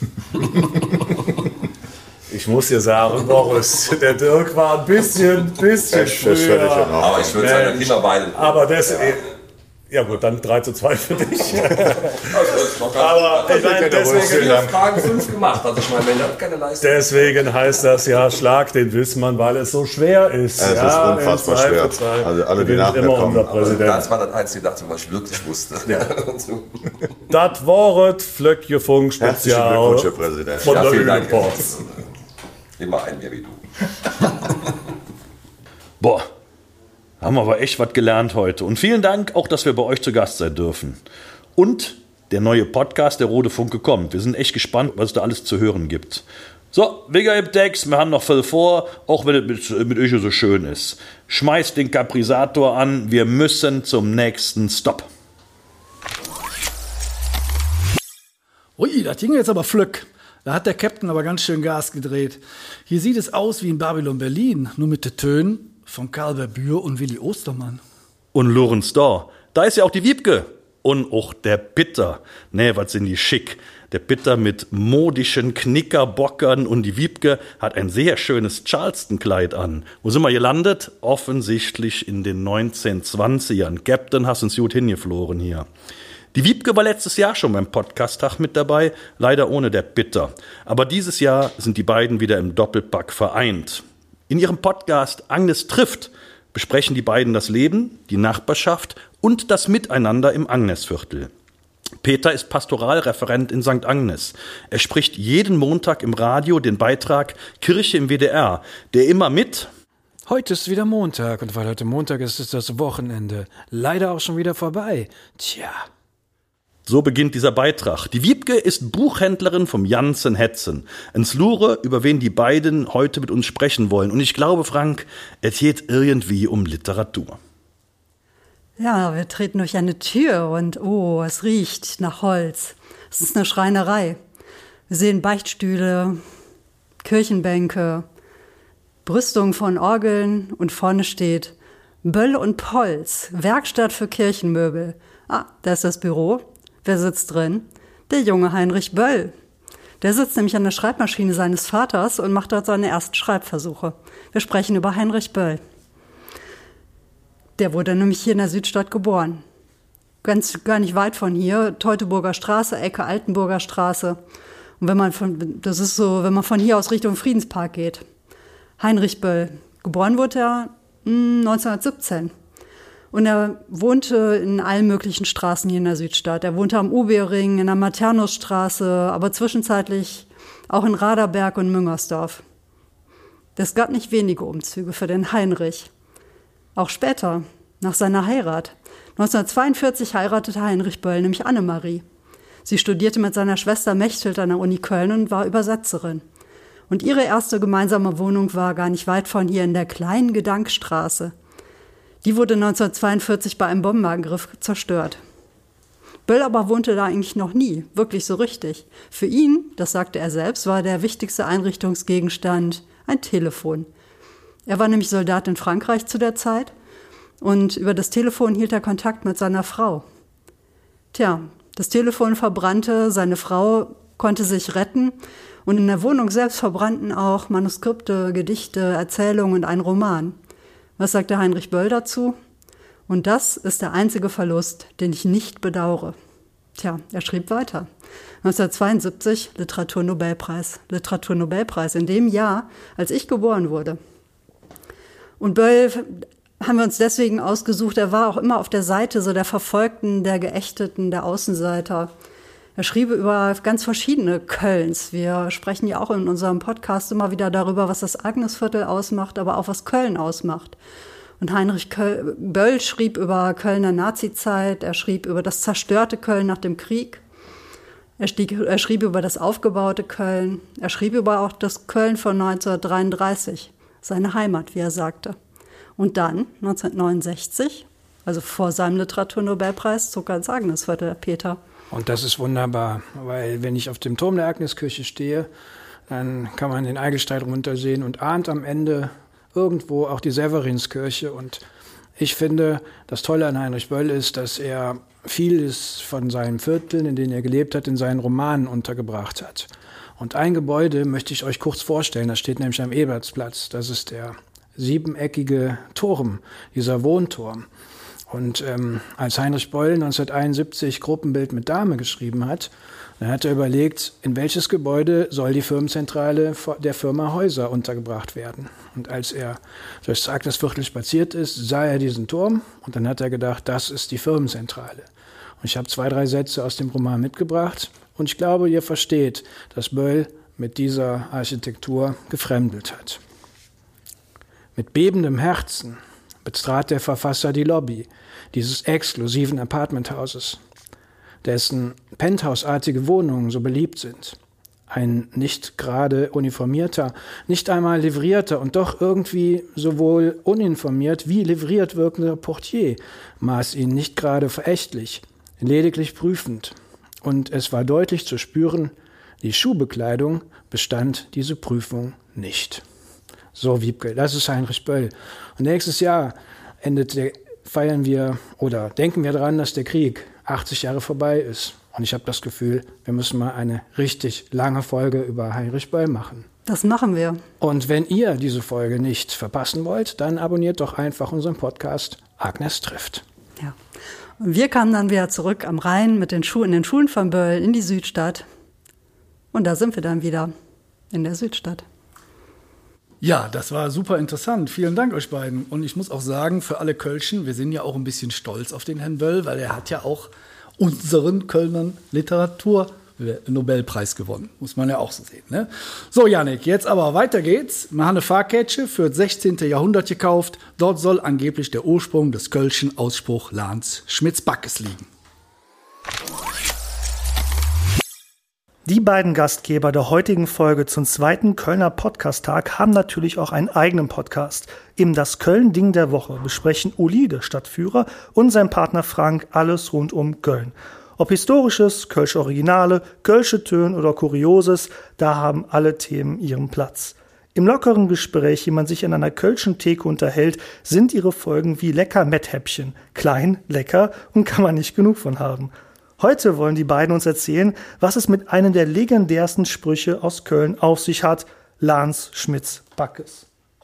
Ich muss dir sagen, Boris, der Dirk war ein bisschen früher. Aber ich würde sagen, immer beide. Aber das... Ja gut, dann 3:2 für dich. Aber deswegen Fragen 5 gemacht. Also ich meine, wenn das keine Leistung. Deswegen heißt das ja, schlag den Wissmann, weil es so schwer ist. Es ist unfassbar schwer. Also alle, die nach mir kommen. Das war das Einzige, was ich wirklich wusste. Ja. Das Wort Flöckjefunk Spezial von der Üleport. Immer ein mehr wie du. Boah. Haben wir aber echt was gelernt heute. Und vielen Dank auch, dass wir bei euch zu Gast sein dürfen. Und der neue Podcast, der Rote Funke, kommt. Wir sind echt gespannt, was es da alles zu hören gibt. So, Wigger im Text, wir haben noch viel vor, auch wenn es mit euch so schön ist. Schmeißt den Kaprisator an, wir müssen zum nächsten Stopp. Ui, das ging jetzt aber flück. Da hat der Captain aber ganz schön Gas gedreht. Hier sieht es aus wie in Babylon Berlin, nur mit den Tönen von Karl Verbür und Willi Ostermann. Und Lorenz da. Da ist ja auch die Wiebke. Und auch der Pitter. Nee, was sind die schick. Der Pitter mit modischen Knickerbockern und die Wiebke hat ein sehr schönes Charleston-Kleid an. Wo sind wir gelandet? Offensichtlich in den 1920ern. Captain, hast uns gut hingeflogen hier. Die Wiebke war letztes Jahr schon beim Podcast-Tag mit dabei, leider ohne der Pitter. Aber dieses Jahr sind die beiden wieder im Doppelpack vereint. In ihrem Podcast Agnes trifft besprechen die beiden das Leben, die Nachbarschaft und das Miteinander im Agnesviertel. Peter ist Pastoralreferent in St. Agnes. Er spricht jeden Montag im Radio den Beitrag Kirche im WDR, der immer mit Heute ist wieder Montag und weil heute Montag ist, ist das Wochenende. Leider auch schon wieder vorbei. Tja. So beginnt dieser Beitrag. Die Wiebke ist Buchhändlerin vom Janssen Hetzen. Ein Slure, über wen die beiden heute mit uns sprechen wollen. Und ich glaube, Frank, es geht irgendwie um Literatur. Ja, wir treten durch eine Tür und es riecht nach Holz. Es ist eine Schreinerei. Wir sehen Beichtstühle, Kirchenbänke, Brüstung von Orgeln und vorne steht Böll und Polz, Werkstatt für Kirchenmöbel. Ah, da ist das Büro. Wer sitzt drin? Der junge Heinrich Böll. Der sitzt nämlich an der Schreibmaschine seines Vaters und macht dort seine ersten Schreibversuche. Wir sprechen über Heinrich Böll. Der wurde nämlich hier in der Südstadt geboren. Gar nicht weit von hier, Teutoburger Straße, Ecke Altenburger Straße. Und wenn man von hier aus Richtung Friedenspark geht. Heinrich Böll. Geboren wurde er 1917. Und er wohnte in allen möglichen Straßen hier in der Südstadt. Er wohnte am Ubering, in der Maternusstraße, aber zwischenzeitlich auch in Raderberg und Müngersdorf. Es gab nicht wenige Umzüge für den Heinrich. Auch später, nach seiner Heirat. 1942 heiratete Heinrich Böll nämlich Annemarie. Sie studierte mit seiner Schwester Mechthild an der Uni Köln und war Übersetzerin. Und ihre erste gemeinsame Wohnung war gar nicht weit von hier in der kleinen Gedankstraße. Die wurde 1942 bei einem Bombenangriff zerstört. Böll aber wohnte da eigentlich noch nie, wirklich so richtig. Für ihn, das sagte er selbst, war der wichtigste Einrichtungsgegenstand ein Telefon. Er war nämlich Soldat in Frankreich zu der Zeit und über das Telefon hielt er Kontakt mit seiner Frau. Tja, das Telefon verbrannte, seine Frau konnte sich retten und in der Wohnung selbst verbrannten auch Manuskripte, Gedichte, Erzählungen und ein Roman. Was sagte Heinrich Böll dazu? Und das ist der einzige Verlust, den ich nicht bedauere. Tja, er schrieb weiter. 1972 Literaturnobelpreis. Literaturnobelpreis in dem Jahr, als ich geboren wurde. Und Böll haben wir uns deswegen ausgesucht, er war auch immer auf der Seite so der Verfolgten, der Geächteten, der Außenseiter. Er schrieb über ganz verschiedene Kölns. Wir sprechen ja auch in unserem Podcast immer wieder darüber, was das Agnesviertel ausmacht, aber auch was Köln ausmacht. Und Heinrich Böll schrieb über Kölner Nazizeit, er schrieb über das zerstörte Köln nach dem Krieg, er schrieb über das aufgebaute Köln, er schrieb über auch das Köln von 1933, seine Heimat, wie er sagte. Und dann, 1969, also vor seinem Literaturnobelpreis, zog er ins Agnesviertel, Peter. Und das ist wunderbar, weil wenn ich auf dem Turm der Agneskirche stehe, dann kann man den Eigelstein runtersehen und ahnt am Ende irgendwo auch die Severinskirche. Und ich finde, das Tolle an Heinrich Böll ist, dass er vieles von seinen Vierteln, in denen er gelebt hat, in seinen Romanen untergebracht hat. Und ein Gebäude möchte ich euch kurz vorstellen, das steht nämlich am Ebertsplatz. Das ist der siebeneckige Turm, dieser Wohnturm. Und als Heinrich Böll 1971 Gruppenbild mit Dame geschrieben hat, dann hat er überlegt, in welches Gebäude soll die Firmenzentrale der Firma Häuser untergebracht werden. Und als er durchs Agnesviertel spaziert ist, sah er diesen Turm und dann hat er gedacht, das ist die Firmenzentrale. Und ich habe 2, 3 Sätze aus dem Roman mitgebracht und ich glaube, ihr versteht, dass Böll mit dieser Architektur gefremdelt hat. Mit bebendem Herzen betrat der Verfasser die Lobby dieses exklusiven Apartmenthauses, dessen penthouse-artige Wohnungen so beliebt sind. Ein nicht gerade uniformierter, nicht einmal livrierter und doch irgendwie sowohl uninformiert wie livriert wirkender Portier maß ihn nicht gerade verächtlich, lediglich prüfend. Und es war deutlich zu spüren, die Schuhbekleidung bestand diese Prüfung nicht. So, Wiebke, das ist Heinrich Böll. Und nächstes Jahr denken wir daran, dass der Krieg 80 Jahre vorbei ist. Und ich habe das Gefühl, wir müssen mal eine richtig lange Folge über Heinrich Böll machen. Das machen wir. Und wenn ihr diese Folge nicht verpassen wollt, dann abonniert doch einfach unseren Podcast Agnes trifft. Ja. Und wir kamen dann wieder zurück am Rhein mit in den Schulen von Böll in die Südstadt. Und da sind wir dann wieder in der Südstadt. Ja, das war super interessant. Vielen Dank euch beiden. Und ich muss auch sagen, für alle Kölschen, wir sind ja auch ein bisschen stolz auf den Herrn Böll, weil er hat ja auch unseren Kölnern Literaturnobelpreis gewonnen. Muss man ja auch so sehen. Ne? So, Jannik, jetzt aber weiter geht's. Wir haben eine Fahrketsche für das 16. Jahrhundert gekauft. Dort soll angeblich der Ursprung des Kölschen Ausspruch Lans Schmitz-Backes liegen. Die beiden Gastgeber der heutigen Folge zum 2. Kölner Podcast-Tag haben natürlich auch einen eigenen Podcast. Im Das Köln-Ding der Woche besprechen Uli, der Stadtführer, und sein Partner Frank alles rund um Köln. Ob Historisches, Kölsche Originale, Kölsche Töne oder Kurioses, da haben alle Themen ihren Platz. Im lockeren Gespräch, wie man sich in einer kölschen Theke unterhält, sind ihre Folgen wie lecker Metthäppchen. Klein, lecker und kann man nicht genug von haben. Heute wollen die beiden uns erzählen, was es mit einem der legendärsten Sprüche aus Köln auf sich hat, Lans Schmitz Backes.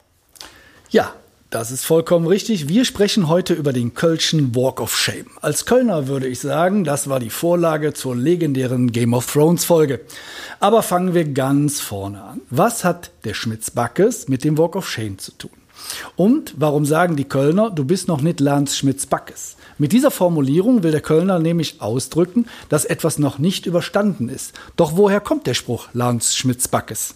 Ja, das ist vollkommen richtig. Wir sprechen heute über den Kölschen Walk of Shame. Als Kölner würde ich sagen, das war die Vorlage zur legendären Game of Thrones Folge. Aber fangen wir ganz vorne an. Was hat der Schmitz Backes mit dem Walk of Shame zu tun? Und warum sagen die Kölner, du bist noch nicht Lans Schmitz Backes? Mit dieser Formulierung will der Kölner nämlich ausdrücken, dass etwas noch nicht überstanden ist. Doch woher kommt der Spruch Lans Schmitz Backes?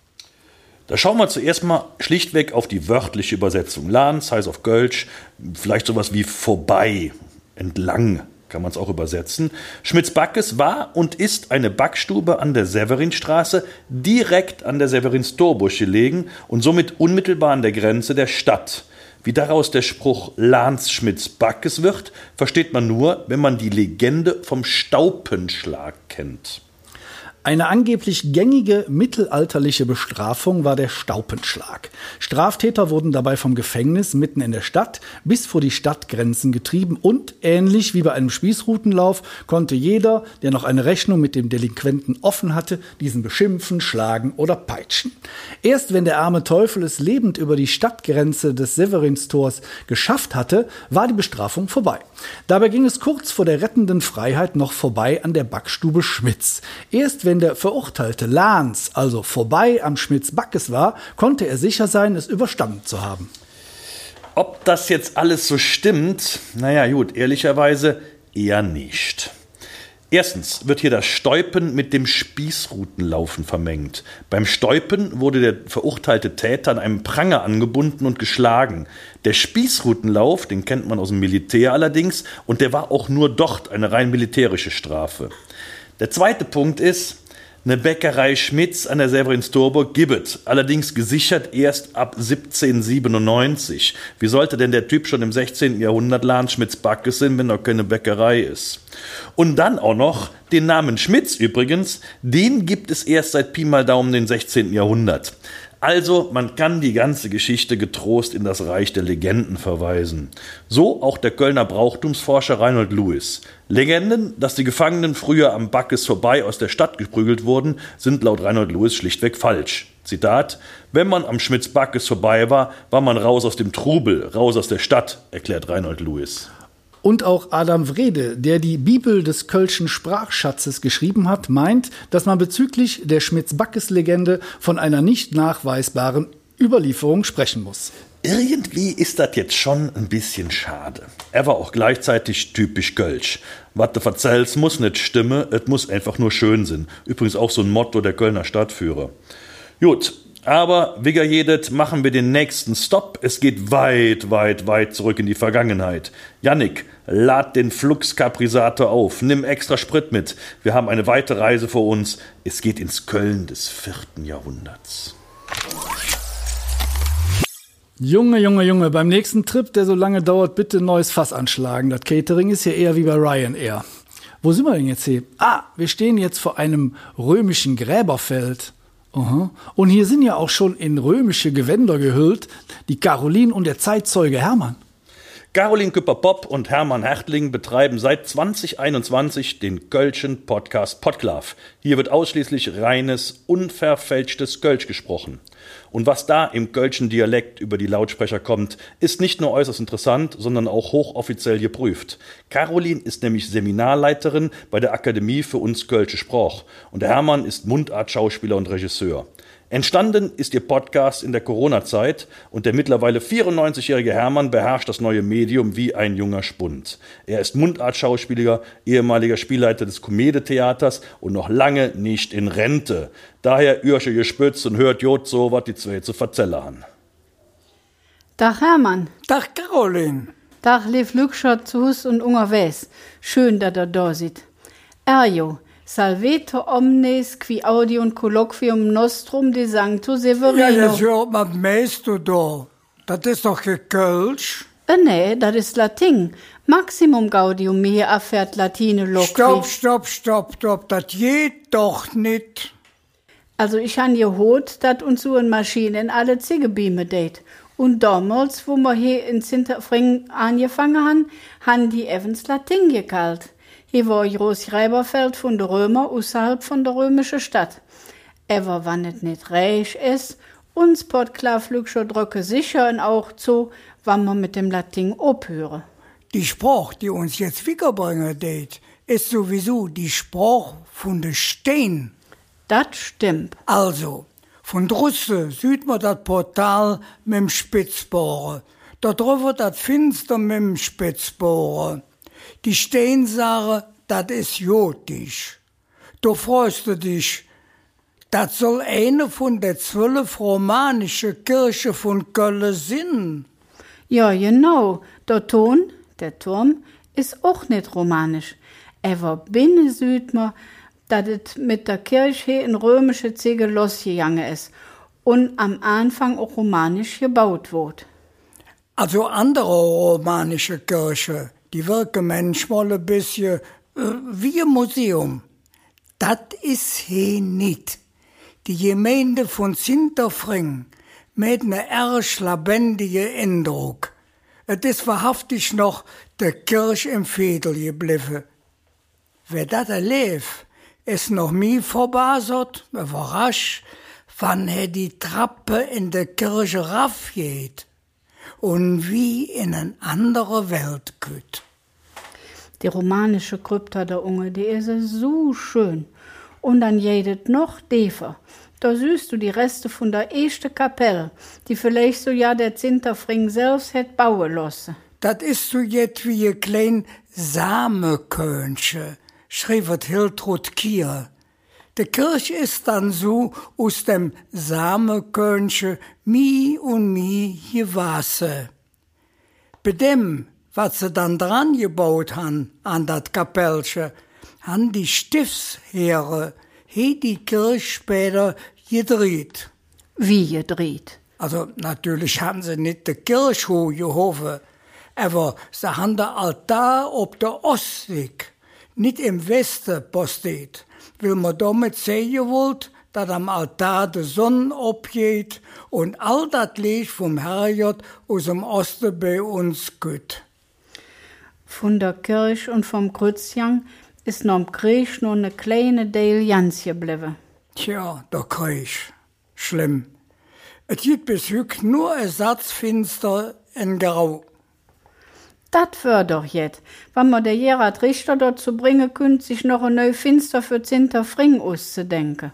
Da schauen wir zuerst mal schlichtweg auf die wörtliche Übersetzung. Lans heißt auf Kölsch vielleicht sowas wie vorbei, entlang kann man es auch übersetzen. Schmitz Backes war und ist eine Backstube an der Severinstraße, direkt an der Severinstorbusch gelegen und somit unmittelbar an der Grenze der Stadt. Wie daraus der Spruch Lans Schmitz Backes wird, versteht man nur, wenn man die Legende vom Staupenschlag kennt. Eine angeblich gängige mittelalterliche Bestrafung war der Staupenschlag. Straftäter wurden dabei vom Gefängnis mitten in der Stadt bis vor die Stadtgrenzen getrieben und, ähnlich wie bei einem Spießrutenlauf, konnte jeder, der noch eine Rechnung mit dem Delinquenten offen hatte, diesen beschimpfen, schlagen oder peitschen. Erst wenn der arme Teufel es lebend über die Stadtgrenze des Severinstors geschafft hatte, war die Bestrafung vorbei. Dabei ging es kurz vor der rettenden Freiheit noch vorbei an der Backstube Schmitz. Erst wenn der verurteilte Lans also vorbei am Schmitz Backes war, konnte er sicher sein, es überstanden zu haben. Ob das jetzt alles so stimmt? Naja gut, ehrlicherweise eher nicht. Erstens wird hier das Stäupen mit dem Spießrutenlaufen vermengt. Beim Stäupen wurde der verurteilte Täter an einem Pranger angebunden und geschlagen. Der Spießrutenlauf, den kennt man aus dem Militär allerdings, und der war auch nur dort eine rein militärische Strafe. Der zweite Punkt ist, eine Bäckerei Schmitz an der Severinstorburg gibt, allerdings gesichert erst ab 1797. Wie sollte denn der Typ schon im 16. Jahrhundert Lans Schmitz Backes sein, wenn er keine Bäckerei ist? Und dann auch noch den Namen Schmitz übrigens, den gibt es erst seit Pi mal Daumen den 16. Jahrhundert. Also, man kann die ganze Geschichte getrost in das Reich der Legenden verweisen. So auch der Kölner Brauchtumsforscher Reinhold Lewis. Legenden, dass die Gefangenen früher am Backes vorbei aus der Stadt geprügelt wurden, sind laut Reinhold Lewis schlichtweg falsch. Zitat: Wenn man am Schmitz Backes vorbei war, war man raus aus dem Trubel, raus aus der Stadt, erklärt Reinhold Lewis. Und auch Adam Wrede, der die Bibel des Kölschen Sprachschatzes geschrieben hat, meint, dass man bezüglich der Schmitz-Backes-Legende von einer nicht nachweisbaren Überlieferung sprechen muss. Irgendwie ist das jetzt schon ein bisschen schade. Er war auch gleichzeitig typisch Kölsch. Was du verzählst, muss nicht stimmen, es muss einfach nur schön sein. Übrigens auch so ein Motto der Kölner Stadtführer. Gut. Aber, wie jedet, machen wir den nächsten Stopp. Es geht weit, weit, weit zurück in die Vergangenheit. Jannik, lad den Flux-Caprisator auf. Nimm extra Sprit mit. Wir haben eine weite Reise vor uns. Es geht ins Köln des 4. Jahrhunderts. Junge, beim nächsten Trip, der so lange dauert, bitte ein neues Fass anschlagen. Das Catering ist ja eher wie bei Ryanair. Wo sind wir denn jetzt hier? Wir stehen jetzt vor einem römischen Gräberfeld. Aha. Und hier sind ja auch schon in römische Gewänder gehüllt die Caroline und der Zeitzeuge Hermann. Caroline Küpper-Popp und Hermann Hertling betreiben seit 2021 den Kölschen Podcast Podklav. Hier wird ausschließlich reines, unverfälschtes Kölsch gesprochen. Und was da im kölschen Dialekt über die Lautsprecher kommt, ist nicht nur äußerst interessant, sondern auch hochoffiziell geprüft. Caroline ist nämlich Seminarleiterin bei der Akademie für uns Kölsche Sprach und der Hermann ist Mundartschauspieler und Regisseur. Entstanden ist ihr Podcast in der Corona-Zeit und der mittlerweile 94-jährige Hermann beherrscht das neue Medium wie ein junger Spund. Er ist Mundartschauspieler, ehemaliger Spielleiter des Komedietheaters und noch lange nicht in Rente. Daher ürsche gespützt und hört jod so, was die zwei zu verzellen haben. Tag Hermann. Tag Caroline. Tag Lev Lückschott zu Hus und Ungerwäs. Schön, dass da sieht. Erjo. Salveto omnes qui audium colloquium nostrum de Sancto Severino. Ja, jetzt hört man meist du da. Das ist doch Kölsch. Nee, das ist Latin. Maximum Gaudium mihi affert Latine loqui. Stopp, das geht doch nicht. Also ich han gehört, dass uns so eine Maschine in alle Ziegebieme date. Und damals, wo wir hier in Sinterfring angefangen han die evans Latin gekalt. Hier war ein großes Reiberfeld von der Römer außerhalb von der römischen Stadt. Aber wann es nicht reich ist, uns Podklarflügscher drücke sicher und auch zu, wann wir mit dem Latin abhören. Die Sprache, die uns jetzt wiederbringen date, ist sowieso die Sprache von den Steinen. Das stimmt. Also, von Drusse sieht man das Portal mit dem Spitzbohren. Da drüber das Finster mit dem Spitzbohren. Die Steinsache, das ist jotisch. Da freust du dich. Das soll eine von der 12 romanischen Kirche von Köln sein. Ja, genau. Der Turm, ist auch nicht romanisch. Aber binnen sieht man, dass es mit der Kirche in römische Ziegel losgegangen ist und am Anfang auch romanisch gebaut wurde. Also andere romanische Kirche, die wirken manchmal ein bisschen wie ein Museum. Das ist hier nicht. Die Gemeinde von Sinterfring mit einem erg lebendigen Eindruck. Es ist wahrhaftig noch der Kirche im Fädel geblieben. Wer das erlebt, ist noch nie vorbei, überrascht, wann die Trappe in der Kirche rauf geht und wie in eine andere Welt geht. Die romanische Krypta der Unge, die ist so schön. Und dann jedet noch tiefer. Da siehst du die Reste von der ersten Kapelle, die vielleicht so ja der Sinterfring selbst hätt bauen lassen. Das ist so jetzt wie ein klein Samekönche, schrieb Hiltrud Kier. Die Kirche ist dann so aus dem Samekönche mi und mi gewachsen. Bei dem, was sie dann dran gebaut han an dat Kapellche, han die Stiftsheere die Kirche später gedreht. Wie gedreht? Also natürlich haben sie nicht die Kirche hochgehoben, aber sie haben den Altar auf der Ostweg, nicht im Westen postet, weil man damit sehen wollte, dass am Altar die Sonne abgeht und all das Licht vom Herrgott aus dem Osten bei uns geht. Von der Kirche und vom Kreuzgang ist noch im Krieg nur eine kleine Teil ganz geblieben. Tja, der Krieg. Schlimm. Es gibt bis heute nur Ersatzfinster in Grau. Das wär doch jetzt, wenn man der Gerhard Richter dazu bringen könnt, sich noch ein neues Finster für Sinterfring auszudenken.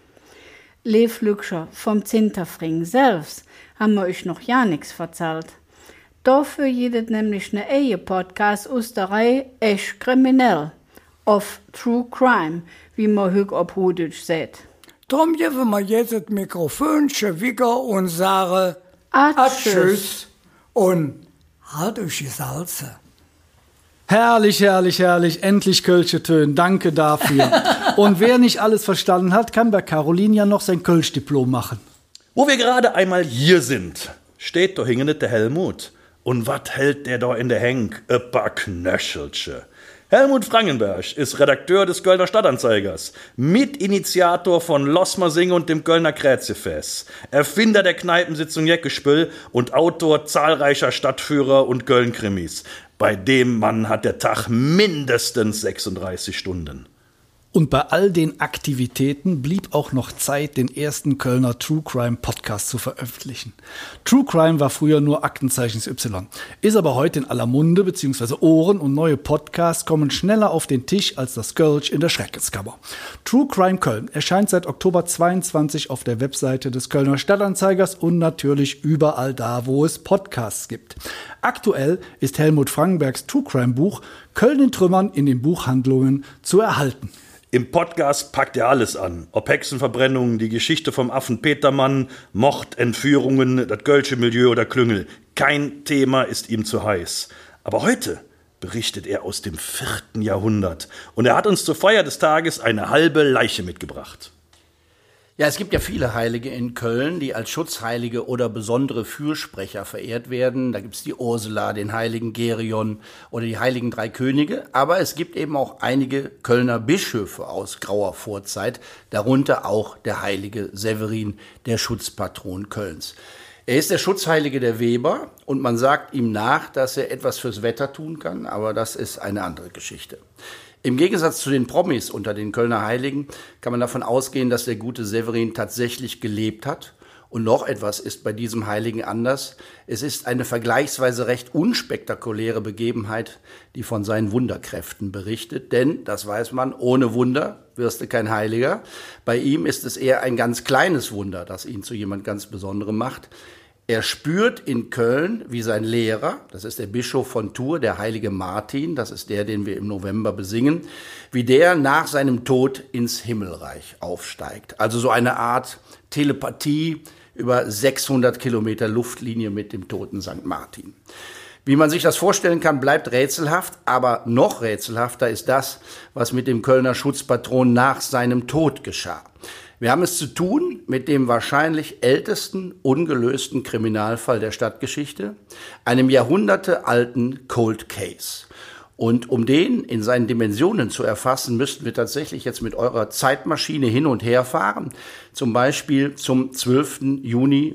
Leeflügscher vom Sinterfring selbst haben wir euch noch ja nichts verzahlt. Dafür jedet nämlich eine Ehe-Podcast aus der Reihe Echt kriminell. Of True Crime, wie man hüg ob Hudisch sieht. Drum geben wir jetzt das Mikrofonchen wieder und sagen Tschüss und halt euch die Salze. Herrlich, herrlich, herrlich. Endlich Kölsche Töne. Danke dafür. Und wer nicht alles verstanden hat, kann bei Caroline ja noch sein Kölsch-Diplom machen. Wo wir gerade einmal hier sind, steht da hinten der Helmut. Und was hält der da in der Henk? Ein paar Knöchelche. Helmut Frankenberg ist Redakteur des Kölner Stadtanzeigers, Mitinitiator von Losmersing und dem Kölner Krätzefest, Erfinder der Kneipensitzung Jeckespül und Autor zahlreicher Stadtführer und Köln-Krimis. Bei dem Mann hat der Tag mindestens 36 Stunden. Und bei all den Aktivitäten blieb auch noch Zeit, den ersten Kölner True Crime Podcast zu veröffentlichen. True Crime war früher nur Aktenzeichen Y, ist aber heute in aller Munde bzw. Ohren und neue Podcasts kommen schneller auf den Tisch als das Kölsch in der Schreckenskammer. True Crime Köln erscheint seit Oktober 22 auf der Webseite des Kölner Stadtanzeigers und natürlich überall da, wo es Podcasts gibt. Aktuell ist Helmut Frankenbergs True Crime Buch Köln in Trümmern in den Buchhandlungen zu erhalten. Im Podcast packt er alles an. Ob Hexenverbrennungen, die Geschichte vom Affen Petermann, Mord, Entführungen, das Kölsche Milieu oder Klüngel. Kein Thema ist ihm zu heiß. Aber heute berichtet er aus dem 4. Jahrhundert. Und er hat uns zur Feier des Tages eine halbe Leiche mitgebracht. Ja, es gibt ja viele Heilige in Köln, die als Schutzheilige oder besondere Fürsprecher verehrt werden. Da gibt's die Ursula, den heiligen Gerion oder die heiligen drei Könige. Aber es gibt eben auch einige Kölner Bischöfe aus grauer Vorzeit, darunter auch der heilige Severin, der Schutzpatron Kölns. Er ist der Schutzheilige der Weber und man sagt ihm nach, dass er etwas fürs Wetter tun kann, aber das ist eine andere Geschichte. Im Gegensatz zu den Promis unter den Kölner Heiligen kann man davon ausgehen, dass der gute Severin tatsächlich gelebt hat. Und noch etwas ist bei diesem Heiligen anders. Es ist eine vergleichsweise recht unspektakuläre Begebenheit, die von seinen Wunderkräften berichtet. Denn, das weiß man, ohne Wunder wirst du kein Heiliger. Bei ihm ist es eher ein ganz kleines Wunder, das ihn zu jemand ganz Besonderem macht. Er spürt in Köln, wie sein Lehrer, das ist der Bischof von Tours, der heilige Martin, das ist der, den wir im November besingen, wie der nach seinem Tod ins Himmelreich aufsteigt. Also so eine Art Telepathie über 600 Kilometer Luftlinie mit dem toten St. Martin. Wie man sich das vorstellen kann, bleibt rätselhaft, aber noch rätselhafter ist das, was mit dem Kölner Schutzpatron nach seinem Tod geschah. Wir haben es zu tun mit dem wahrscheinlich ältesten ungelösten Kriminalfall der Stadtgeschichte, einem jahrhundertealten Cold Case. Und um den in seinen Dimensionen zu erfassen, müssten wir tatsächlich jetzt mit eurer Zeitmaschine hin und her fahren, zum Beispiel zum 12. Juni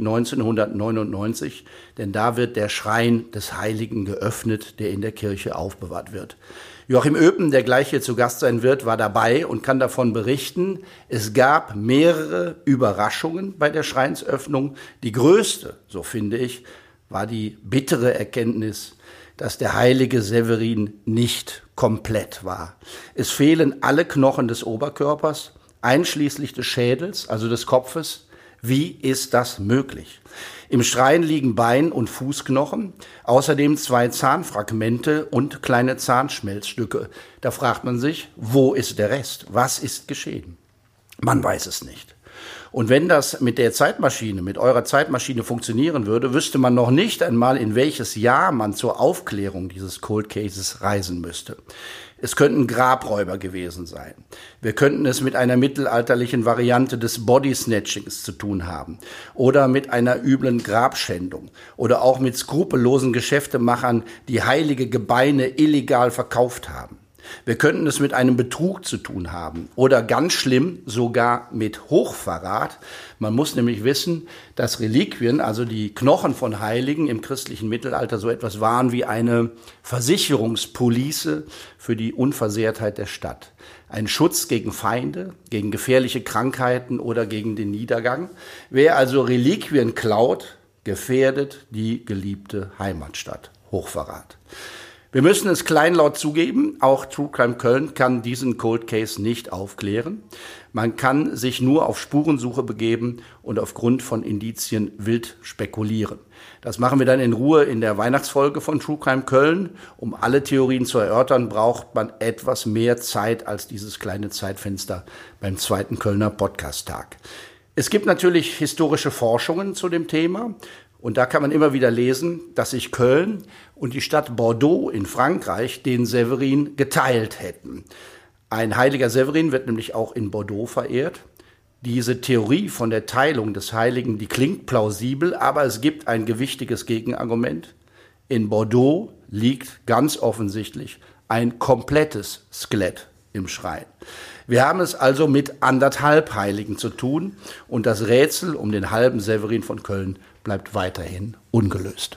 1999, denn da wird der Schrein des Heiligen geöffnet, der in der Kirche aufbewahrt wird. Joachim Oepen, der gleich hier zu Gast sein wird, war dabei und kann davon berichten, es gab mehrere Überraschungen bei der Schreinsöffnung. Die größte, so finde ich, war die bittere Erkenntnis, dass der heilige Severin nicht komplett war. Es fehlen alle Knochen des Oberkörpers, einschließlich des Schädels, also des Kopfes. Wie ist das möglich? Im Schrein liegen Bein- und Fußknochen, außerdem 2 Zahnfragmente und kleine Zahnschmelzstücke. Da fragt man sich, wo ist der Rest? Was ist geschehen? Man weiß es nicht. Und wenn das mit der Zeitmaschine, mit eurer Zeitmaschine funktionieren würde, wüsste man noch nicht einmal, in welches Jahr man zur Aufklärung dieses Cold Cases reisen müsste. Es könnten Grabräuber gewesen sein. Wir könnten es mit einer mittelalterlichen Variante des Body-Snatchings zu tun haben oder mit einer üblen Grabschändung oder auch mit skrupellosen Geschäftemachern, die heilige Gebeine illegal verkauft haben. Wir könnten es mit einem Betrug zu tun haben oder ganz schlimm sogar mit Hochverrat. Man muss nämlich wissen, dass Reliquien, also die Knochen von Heiligen im christlichen Mittelalter so etwas waren wie eine Versicherungspolice für die Unversehrtheit der Stadt. Ein Schutz gegen Feinde, gegen gefährliche Krankheiten oder gegen den Niedergang. Wer also Reliquien klaut, gefährdet die geliebte Heimatstadt. Hochverrat. Wir müssen es kleinlaut zugeben, auch True Crime Köln kann diesen Cold Case nicht aufklären. Man kann sich nur auf Spurensuche begeben und aufgrund von Indizien wild spekulieren. Das machen wir dann in Ruhe in der Weihnachtsfolge von True Crime Köln. Um alle Theorien zu erörtern, braucht man etwas mehr Zeit als dieses kleine Zeitfenster beim 2. Kölner Podcast-Tag. Es gibt natürlich historische Forschungen zu dem Thema. Und da kann man immer wieder lesen, dass sich Köln und die Stadt Bordeaux in Frankreich den Severin geteilt hätten. Ein heiliger Severin wird nämlich auch in Bordeaux verehrt. Diese Theorie von der Teilung des Heiligen, die klingt plausibel, aber es gibt ein gewichtiges Gegenargument. In Bordeaux liegt ganz offensichtlich ein komplettes Skelett im Schrein. Wir haben es also mit anderthalb Heiligen zu tun und das Rätsel um den halben Severin von Köln bleibt weiterhin ungelöst.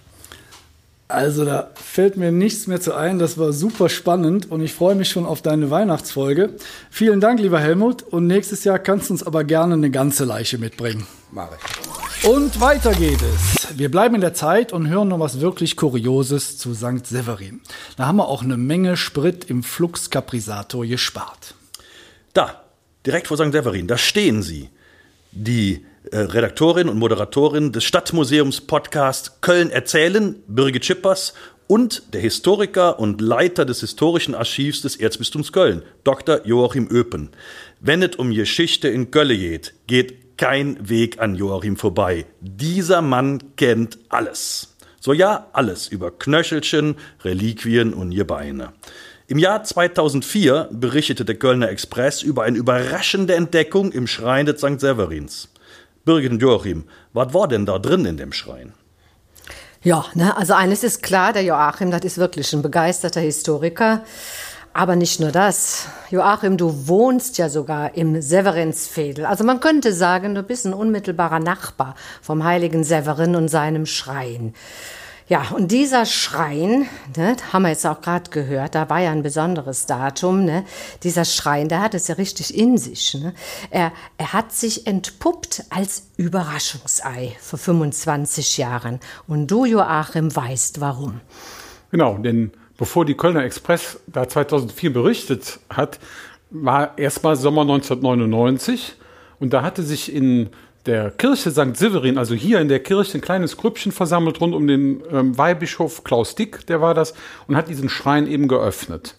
Also da fällt mir nichts mehr zu ein. Das war super spannend und ich freue mich schon auf deine Weihnachtsfolge. Vielen Dank, lieber Helmut. Und nächstes Jahr kannst du uns aber gerne eine ganze Leiche mitbringen. Mache ich. Und weiter geht es. Wir bleiben in der Zeit und hören noch was wirklich Kurioses zu St. Severin. Da haben wir auch eine Menge Sprit im Flux Caprisato gespart. Da, direkt vor St. Severin, da stehen sie. Die Redaktorin und Moderatorin des Stadtmuseums-Podcast Köln erzählen, Birgit Schippers, und der Historiker und Leiter des Historischen Archivs des Erzbistums Köln, Dr. Joachim Oepen. Wenn es um Geschichte in Köln geht kein Weg an Joachim vorbei. Dieser Mann kennt alles. So ja, alles über Knöchelchen, Reliquien und Gebeine. Im Jahr 2004 berichtete der Kölner Express über eine überraschende Entdeckung im Schrein des St. Severins. Birgit und Joachim, was war denn da drin in dem Schrein? Ja, ne, also eines ist klar, der Joachim, das ist wirklich ein begeisterter Historiker. Aber nicht nur das. Joachim, du wohnst ja sogar im Severinsveedel. Also man könnte sagen, du bist ein unmittelbarer Nachbar vom heiligen Severin und seinem Schrein. Ja, und dieser Schrein, ne, haben wir jetzt auch gerade gehört, da war ja ein besonderes Datum, ne? Dieser Schrein, der hat es ja richtig in sich. Ne? Er hat sich entpuppt als Überraschungsei vor 25 Jahren. Und du, Joachim, weißt warum. Genau, denn bevor die Kölner Express da 2004 berichtet hat, war erstmal Sommer 1999 und da hatte sich in der Kirche St. Severin, also hier in der Kirche, ein kleines Grüppchen versammelt rund um den Weihbischof Klaus Dick, der war das, und hat diesen Schrein eben geöffnet.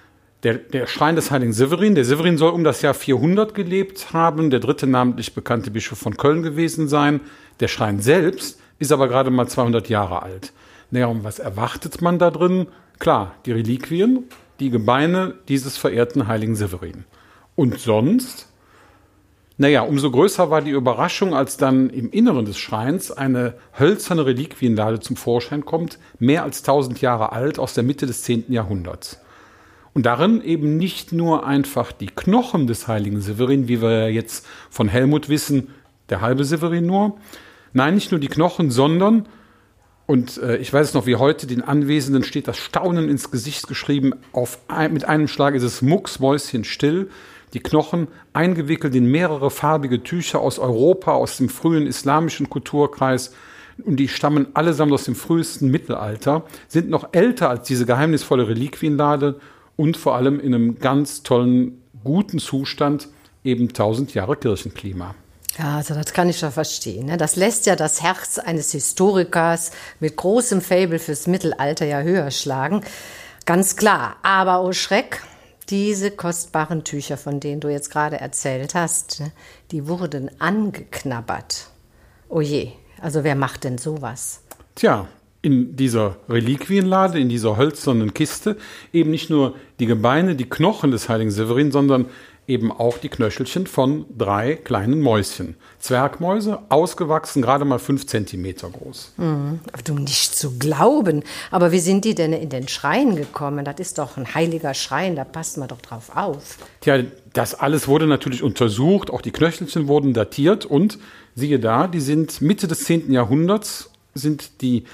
Der Schrein des heiligen Severin, der Severin soll um das Jahr 400 gelebt haben, der dritte namentlich bekannte Bischof von Köln gewesen sein. Der Schrein selbst ist aber gerade mal 200 Jahre alt. Naja, und was erwartet man da drin? Klar, die Reliquien, die Gebeine dieses verehrten heiligen Severin. Und sonst? Naja, umso größer war die Überraschung, als dann im Inneren des Schreins eine hölzerne Reliquienlade zum Vorschein kommt, mehr als 1000 Jahre alt, aus der Mitte des 10. Jahrhunderts. Und darin eben nicht nur einfach die Knochen des heiligen Severin, wie wir jetzt von Helmut wissen, der halbe Severin nur. Nein, nicht nur die Knochen, sondern, und ich weiß es noch wie heute, den Anwesenden steht das Staunen ins Gesicht geschrieben, mit einem Schlag ist es mucksmäuschenstill. Die Knochen eingewickelt in mehrere farbige Tücher aus Europa, aus dem frühen islamischen Kulturkreis. Und die stammen allesamt aus dem frühesten Mittelalter, sind noch älter als diese geheimnisvolle Reliquienlade und vor allem in einem ganz tollen, guten Zustand, eben 1000 Jahre Kirchenklima. Ja, also das kann ich ja verstehen. Ne? Das lässt ja das Herz eines Historikers mit großem Faible fürs Mittelalter ja höher schlagen. Ganz klar. Aber oh Schreck, diese kostbaren Tücher, von denen du jetzt gerade erzählt hast, die wurden angeknabbert. Oh je, also wer macht denn sowas? Tja, in dieser Reliquienlade, in dieser hölzernen Kiste, eben nicht nur die Gebeine, die Knochen des heiligen Severin, sondern eben auch die Knöchelchen von 3 kleinen Mäuschen. Zwergmäuse, ausgewachsen, gerade mal 5 Zentimeter groß. Du, nicht zu glauben. Aber wie sind die denn in den Schrein gekommen? Das ist doch ein heiliger Schrein, da passt man doch drauf auf. Tja, das alles wurde natürlich untersucht, auch die Knöchelchen wurden datiert und siehe da, die sind Mitte des 10. Jahrhunderts, sind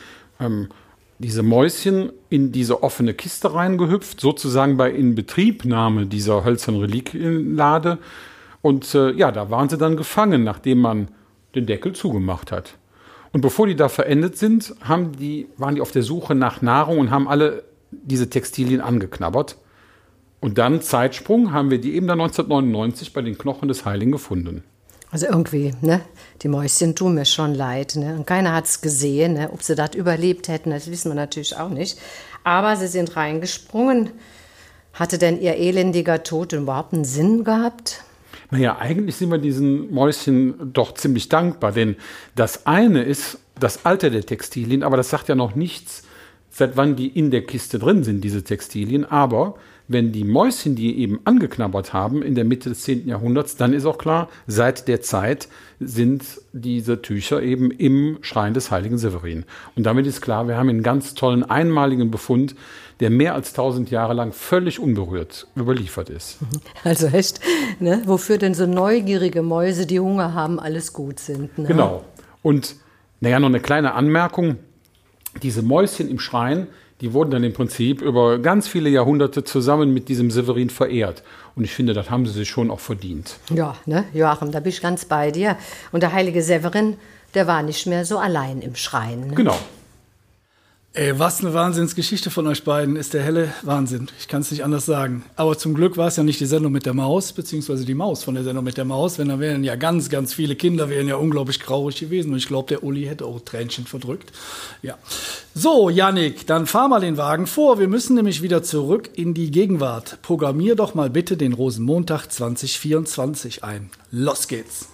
diese Mäuschen in diese offene Kiste reingehüpft, sozusagen bei Inbetriebnahme dieser hölzernen Reliquienlade. Und da waren sie dann gefangen, nachdem man den Deckel zugemacht hat. Und bevor die da verendet sind, waren die auf der Suche nach Nahrung und haben alle diese Textilien angeknabbert. Und dann, Zeitsprung, haben wir die eben dann 1999 bei den Knochen des Heiligen gefunden. Also irgendwie, ne? Die Mäuschen tun mir schon leid, ne? Und keiner hat's gesehen, ne? Ob sie das überlebt hätten, das wissen wir natürlich auch nicht. Aber sie sind reingesprungen. Hatte denn ihr elendiger Tod überhaupt einen Sinn gehabt? Naja, eigentlich sind wir diesen Mäuschen doch ziemlich dankbar, denn das eine ist das Alter der Textilien, aber das sagt ja noch nichts, seit wann die in der Kiste drin sind, diese Textilien. Aber wenn die Mäuschen die eben angeknabbert haben in der Mitte des 10. Jahrhunderts, dann ist auch klar, seit der Zeit sind diese Tücher eben im Schrein des heiligen Severin. Und damit ist klar, wir haben einen ganz tollen, einmaligen Befund, der mehr als 1000 Jahre lang völlig unberührt überliefert ist. Also echt, ne? Wofür denn so neugierige Mäuse, die Hunger haben, alles gut sind. Ne? Genau. Und noch eine kleine Anmerkung. Diese Mäuschen im Schrein, die wurden dann im Prinzip über ganz viele Jahrhunderte zusammen mit diesem Severin verehrt. Und ich finde, das haben sie sich schon auch verdient. Ja, ne, Joachim, da bin ich ganz bei dir. Und der heilige Severin, der war nicht mehr so allein im Schrein. Ne? Genau. Ey, was eine Wahnsinnsgeschichte von euch beiden, ist der helle Wahnsinn. Ich kann es nicht anders sagen. Aber zum Glück war es ja nicht die Sendung mit der Maus, beziehungsweise die Maus von der Sendung mit der Maus. Wenn da wären ja ganz, ganz viele Kinder, wären ja unglaublich traurig gewesen. Und ich glaube, der Uli hätte auch Tränchen verdrückt. Ja. So, Jannik, dann fahr mal den Wagen vor. Wir müssen nämlich wieder zurück in die Gegenwart. Programmier doch mal bitte den Rosenmontag 2024 ein. Los geht's.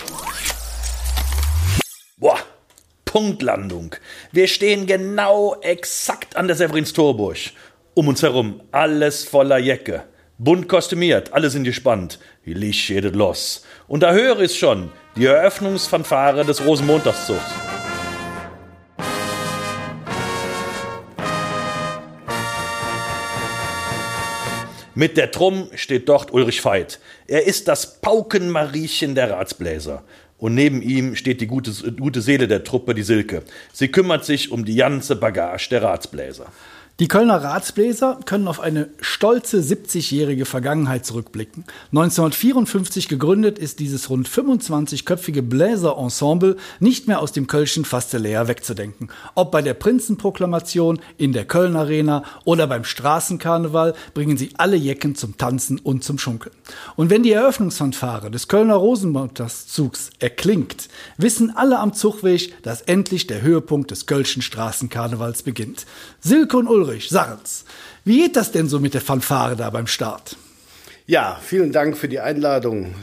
Boah. Punktlandung. Wir stehen genau exakt an der Severinstorburg. Um uns herum alles voller Jecke. Bunt kostümiert, alle sind gespannt. Wie Licht geht los. Und da höre ich schon, die Eröffnungsfanfare des Rosenmontagszugs. Mit der Trumm steht dort Ulrich Veit. Er ist das Paukenmariechen der Ratsbläser. Und neben ihm steht die gute Seele der Truppe, die Silke. Sie kümmert sich um die ganze Bagage der Ratsbläser. Die Kölner Ratsbläser können auf eine stolze 70-jährige Vergangenheit zurückblicken. 1954 gegründet ist dieses rund 25-köpfige Bläserensemble nicht mehr aus dem Kölschen Fasteleer wegzudenken. Ob bei der Prinzenproklamation, in der Köln Arena oder beim Straßenkarneval bringen sie alle Jecken zum Tanzen und zum Schunkeln. Und wenn die Eröffnungsfanfare des Kölner Rosenmontagszugs erklingt, wissen alle am Zugweg, dass endlich der Höhepunkt des Kölschen Straßenkarnevals beginnt. Silke und Ulrich, Sachen's. Wie geht das denn so mit der Fanfare da beim Start? Ja, vielen Dank für die Einladung.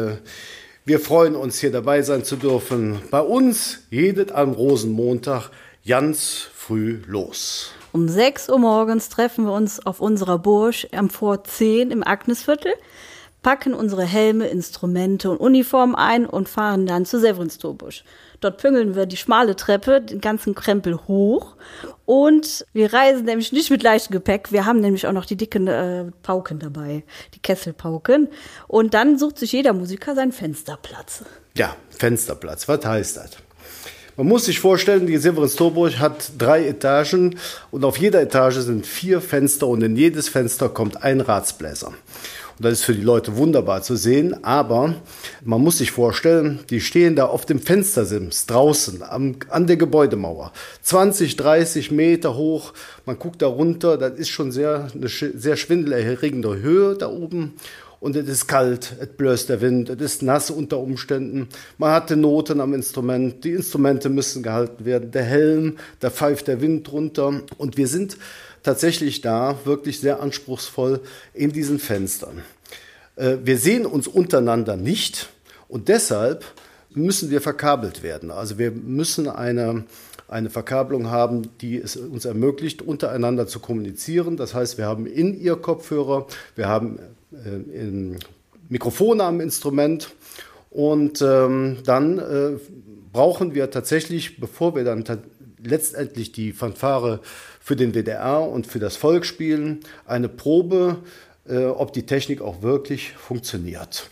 Wir freuen uns, hier dabei sein zu dürfen. Bei uns geht am Rosenmontag ganz früh los. Um 6 Uhr morgens treffen wir uns auf unserer Burg am Fort 10 im Agnesviertel, packen unsere Helme, Instrumente und Uniformen ein und fahren dann zur Severinstorbusch. Dort püngeln wir die schmale Treppe, den ganzen Krempel hoch und wir reisen nämlich nicht mit leichtem Gepäck. Wir haben nämlich auch noch die dicken Pauken dabei, die Kesselpauken. Und dann sucht sich jeder Musiker seinen Fensterplatz. Ja, Fensterplatz, was heißt das? Man muss sich vorstellen, die Severinstorburg hat 3 Etagen und auf jeder Etage sind 4 Fenster und in jedes Fenster kommt ein Ratsbläser. Und das ist für die Leute wunderbar zu sehen, aber man muss sich vorstellen, die stehen da auf dem Fenstersims draußen an der Gebäudemauer. 20, 30 Meter hoch, man guckt da runter, das ist schon eine sehr schwindelerregende Höhe da oben. Und es ist kalt, es bläst der Wind, es ist nass unter Umständen. Man hat die Noten am Instrument, die Instrumente müssen gehalten werden. Der Helm, da pfeift der Wind runter. Und wir sind tatsächlich da wirklich sehr anspruchsvoll in diesen Fenstern. Wir sehen uns untereinander nicht und deshalb müssen wir verkabelt werden. Also wir müssen eine Verkabelung haben, die es uns ermöglicht, untereinander zu kommunizieren. Das heißt, wir haben In-Ear-Kopfhörer, wir haben Mikrofone am Instrument und dann brauchen wir tatsächlich, bevor wir dann letztendlich die Fanfare für den WDR und für das Volk spielen, eine Probe, ob die Technik auch wirklich funktioniert.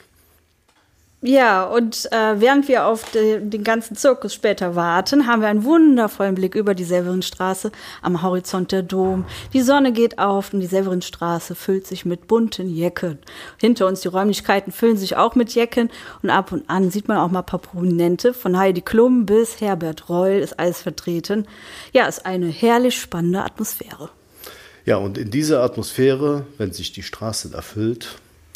Ja, und während wir auf den ganzen Zirkus später warten, haben wir einen wundervollen Blick über die Severinstraße, am Horizont der Dom. Die Sonne geht auf und die Severinstraße füllt sich mit bunten Jecken. Hinter uns die Räumlichkeiten füllen sich auch mit Jecken und ab und an sieht man auch mal ein paar Prominente. Von Heidi Klum bis Herbert Reul ist alles vertreten. Ja, ist eine herrlich spannende Atmosphäre. Ja, und in dieser Atmosphäre, wenn sich die Straße da füllt,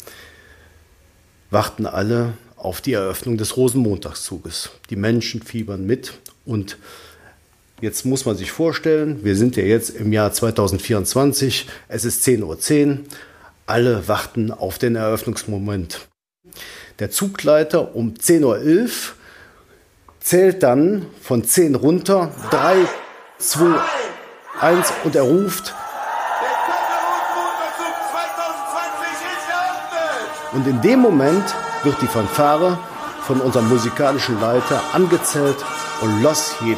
warten alle auf die Eröffnung des Rosenmontagszuges. Die Menschen fiebern mit und jetzt muss man sich vorstellen, wir sind ja jetzt im Jahr 2024, es ist 10:10 Uhr, alle warten auf den Eröffnungsmoment. Der Zugleiter um 10:11 Uhr zählt dann von 10 runter, 3, 2, 1 und er ruft: Und in dem Moment wird die Fanfare von unserem musikalischen Leiter angezählt und los jedet.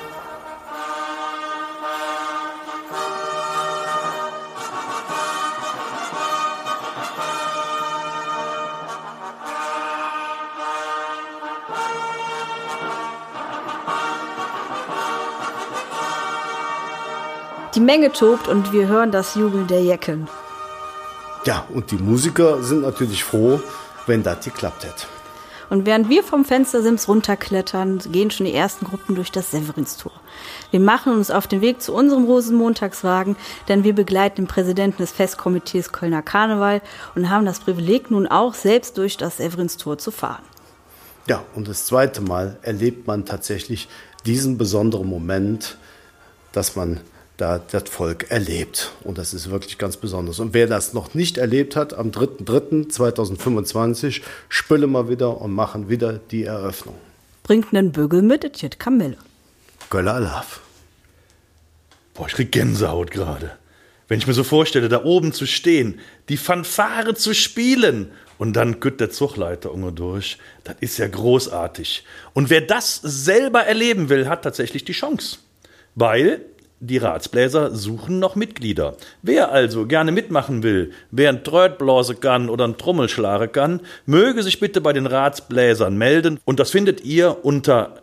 Die Menge tobt und wir hören das Jubeln der Jecken. Ja, und die Musiker sind natürlich froh, wenn das geklappt hätte. Und während wir vom Fenstersims runterklettern, gehen schon die ersten Gruppen durch das Severinstor. Wir machen uns auf den Weg zu unserem Rosenmontagswagen, denn wir begleiten den Präsidenten des Festkomitees Kölner Karneval und haben das Privileg, nun auch selbst durch das Severinstor zu fahren. Ja, und das zweite Mal erlebt man tatsächlich diesen besonderen Moment, dass man da das Volk erlebt. Und das ist wirklich ganz besonders. Und wer das noch nicht erlebt hat, am 3.3.2025 spülen wir wieder und machen wieder die Eröffnung. Bringt einen Bügel mit, es geht Kamelle. Göller Alaf. Boah, ich krieg Gänsehaut gerade. Wenn ich mir so vorstelle, da oben zu stehen, die Fanfare zu spielen und dann geht der Zugleiter irgendwo durch, das ist ja großartig. Und wer das selber erleben will, hat tatsächlich die Chance. Weil die Ratsbläser suchen noch Mitglieder. Wer also gerne mitmachen will, wer ein Tröd blasen kann oder ein Trommel schlagen kann, möge sich bitte bei den Ratsbläsern melden. Und das findet ihr unter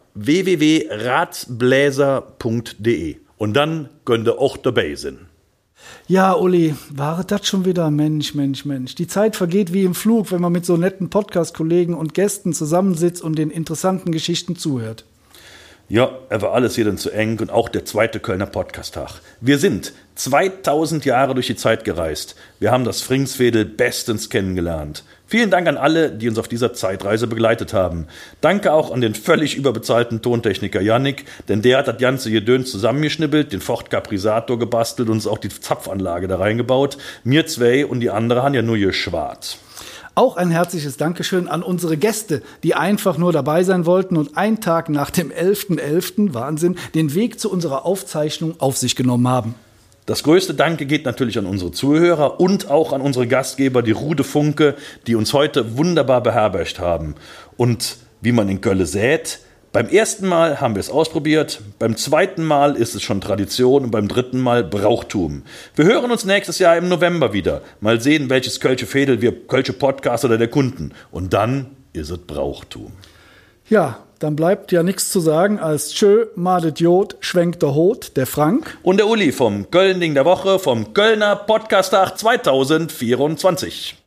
www.ratsbläser.de. Und dann könnt ihr auch dabei sein. Ja, Uli, war das schon wieder? Mensch. Die Zeit vergeht wie im Flug, wenn man mit so netten Podcast-Kollegen und Gästen zusammensitzt und den interessanten Geschichten zuhört. Ja, er war alles hier dann zu eng und auch der zweite Kölner Podcast-Tag. Wir sind 2000 Jahre durch die Zeit gereist. Wir haben das Fringsvedel bestens kennengelernt. Vielen Dank an alle, die uns auf dieser Zeitreise begleitet haben. Danke auch an den völlig überbezahlten Tontechniker Yannick, denn der hat das ganze Gedöns zusammengeschnibbelt, den Ford Caprisator gebastelt und uns auch die Zapfanlage da reingebaut. Mir zwei und die andere haben ja nur geschwart. Auch ein herzliches Dankeschön an unsere Gäste, die einfach nur dabei sein wollten und einen Tag nach dem 11.11., Wahnsinn, den Weg zu unserer Aufzeichnung auf sich genommen haben. Das größte Danke geht natürlich an unsere Zuhörer und auch an unsere Gastgeber, die Rude Funke, die uns heute wunderbar beherbergt haben. Und wie man in Köln sät, beim ersten Mal haben wir es ausprobiert, beim zweiten Mal ist es schon Tradition und beim dritten Mal Brauchtum. Wir hören uns nächstes Jahr im November wieder. Mal sehen, welches Kölsche Fädel wir Kölsche Podcast oder der Kunden. Und dann ist es Brauchtum. Ja, dann bleibt ja nichts zu sagen als tschö, madet Jod, schwenkt der Hot, der Frank. Und der Uli vom Köln-Ding der Woche vom Kölner Podcast-Tag 2024.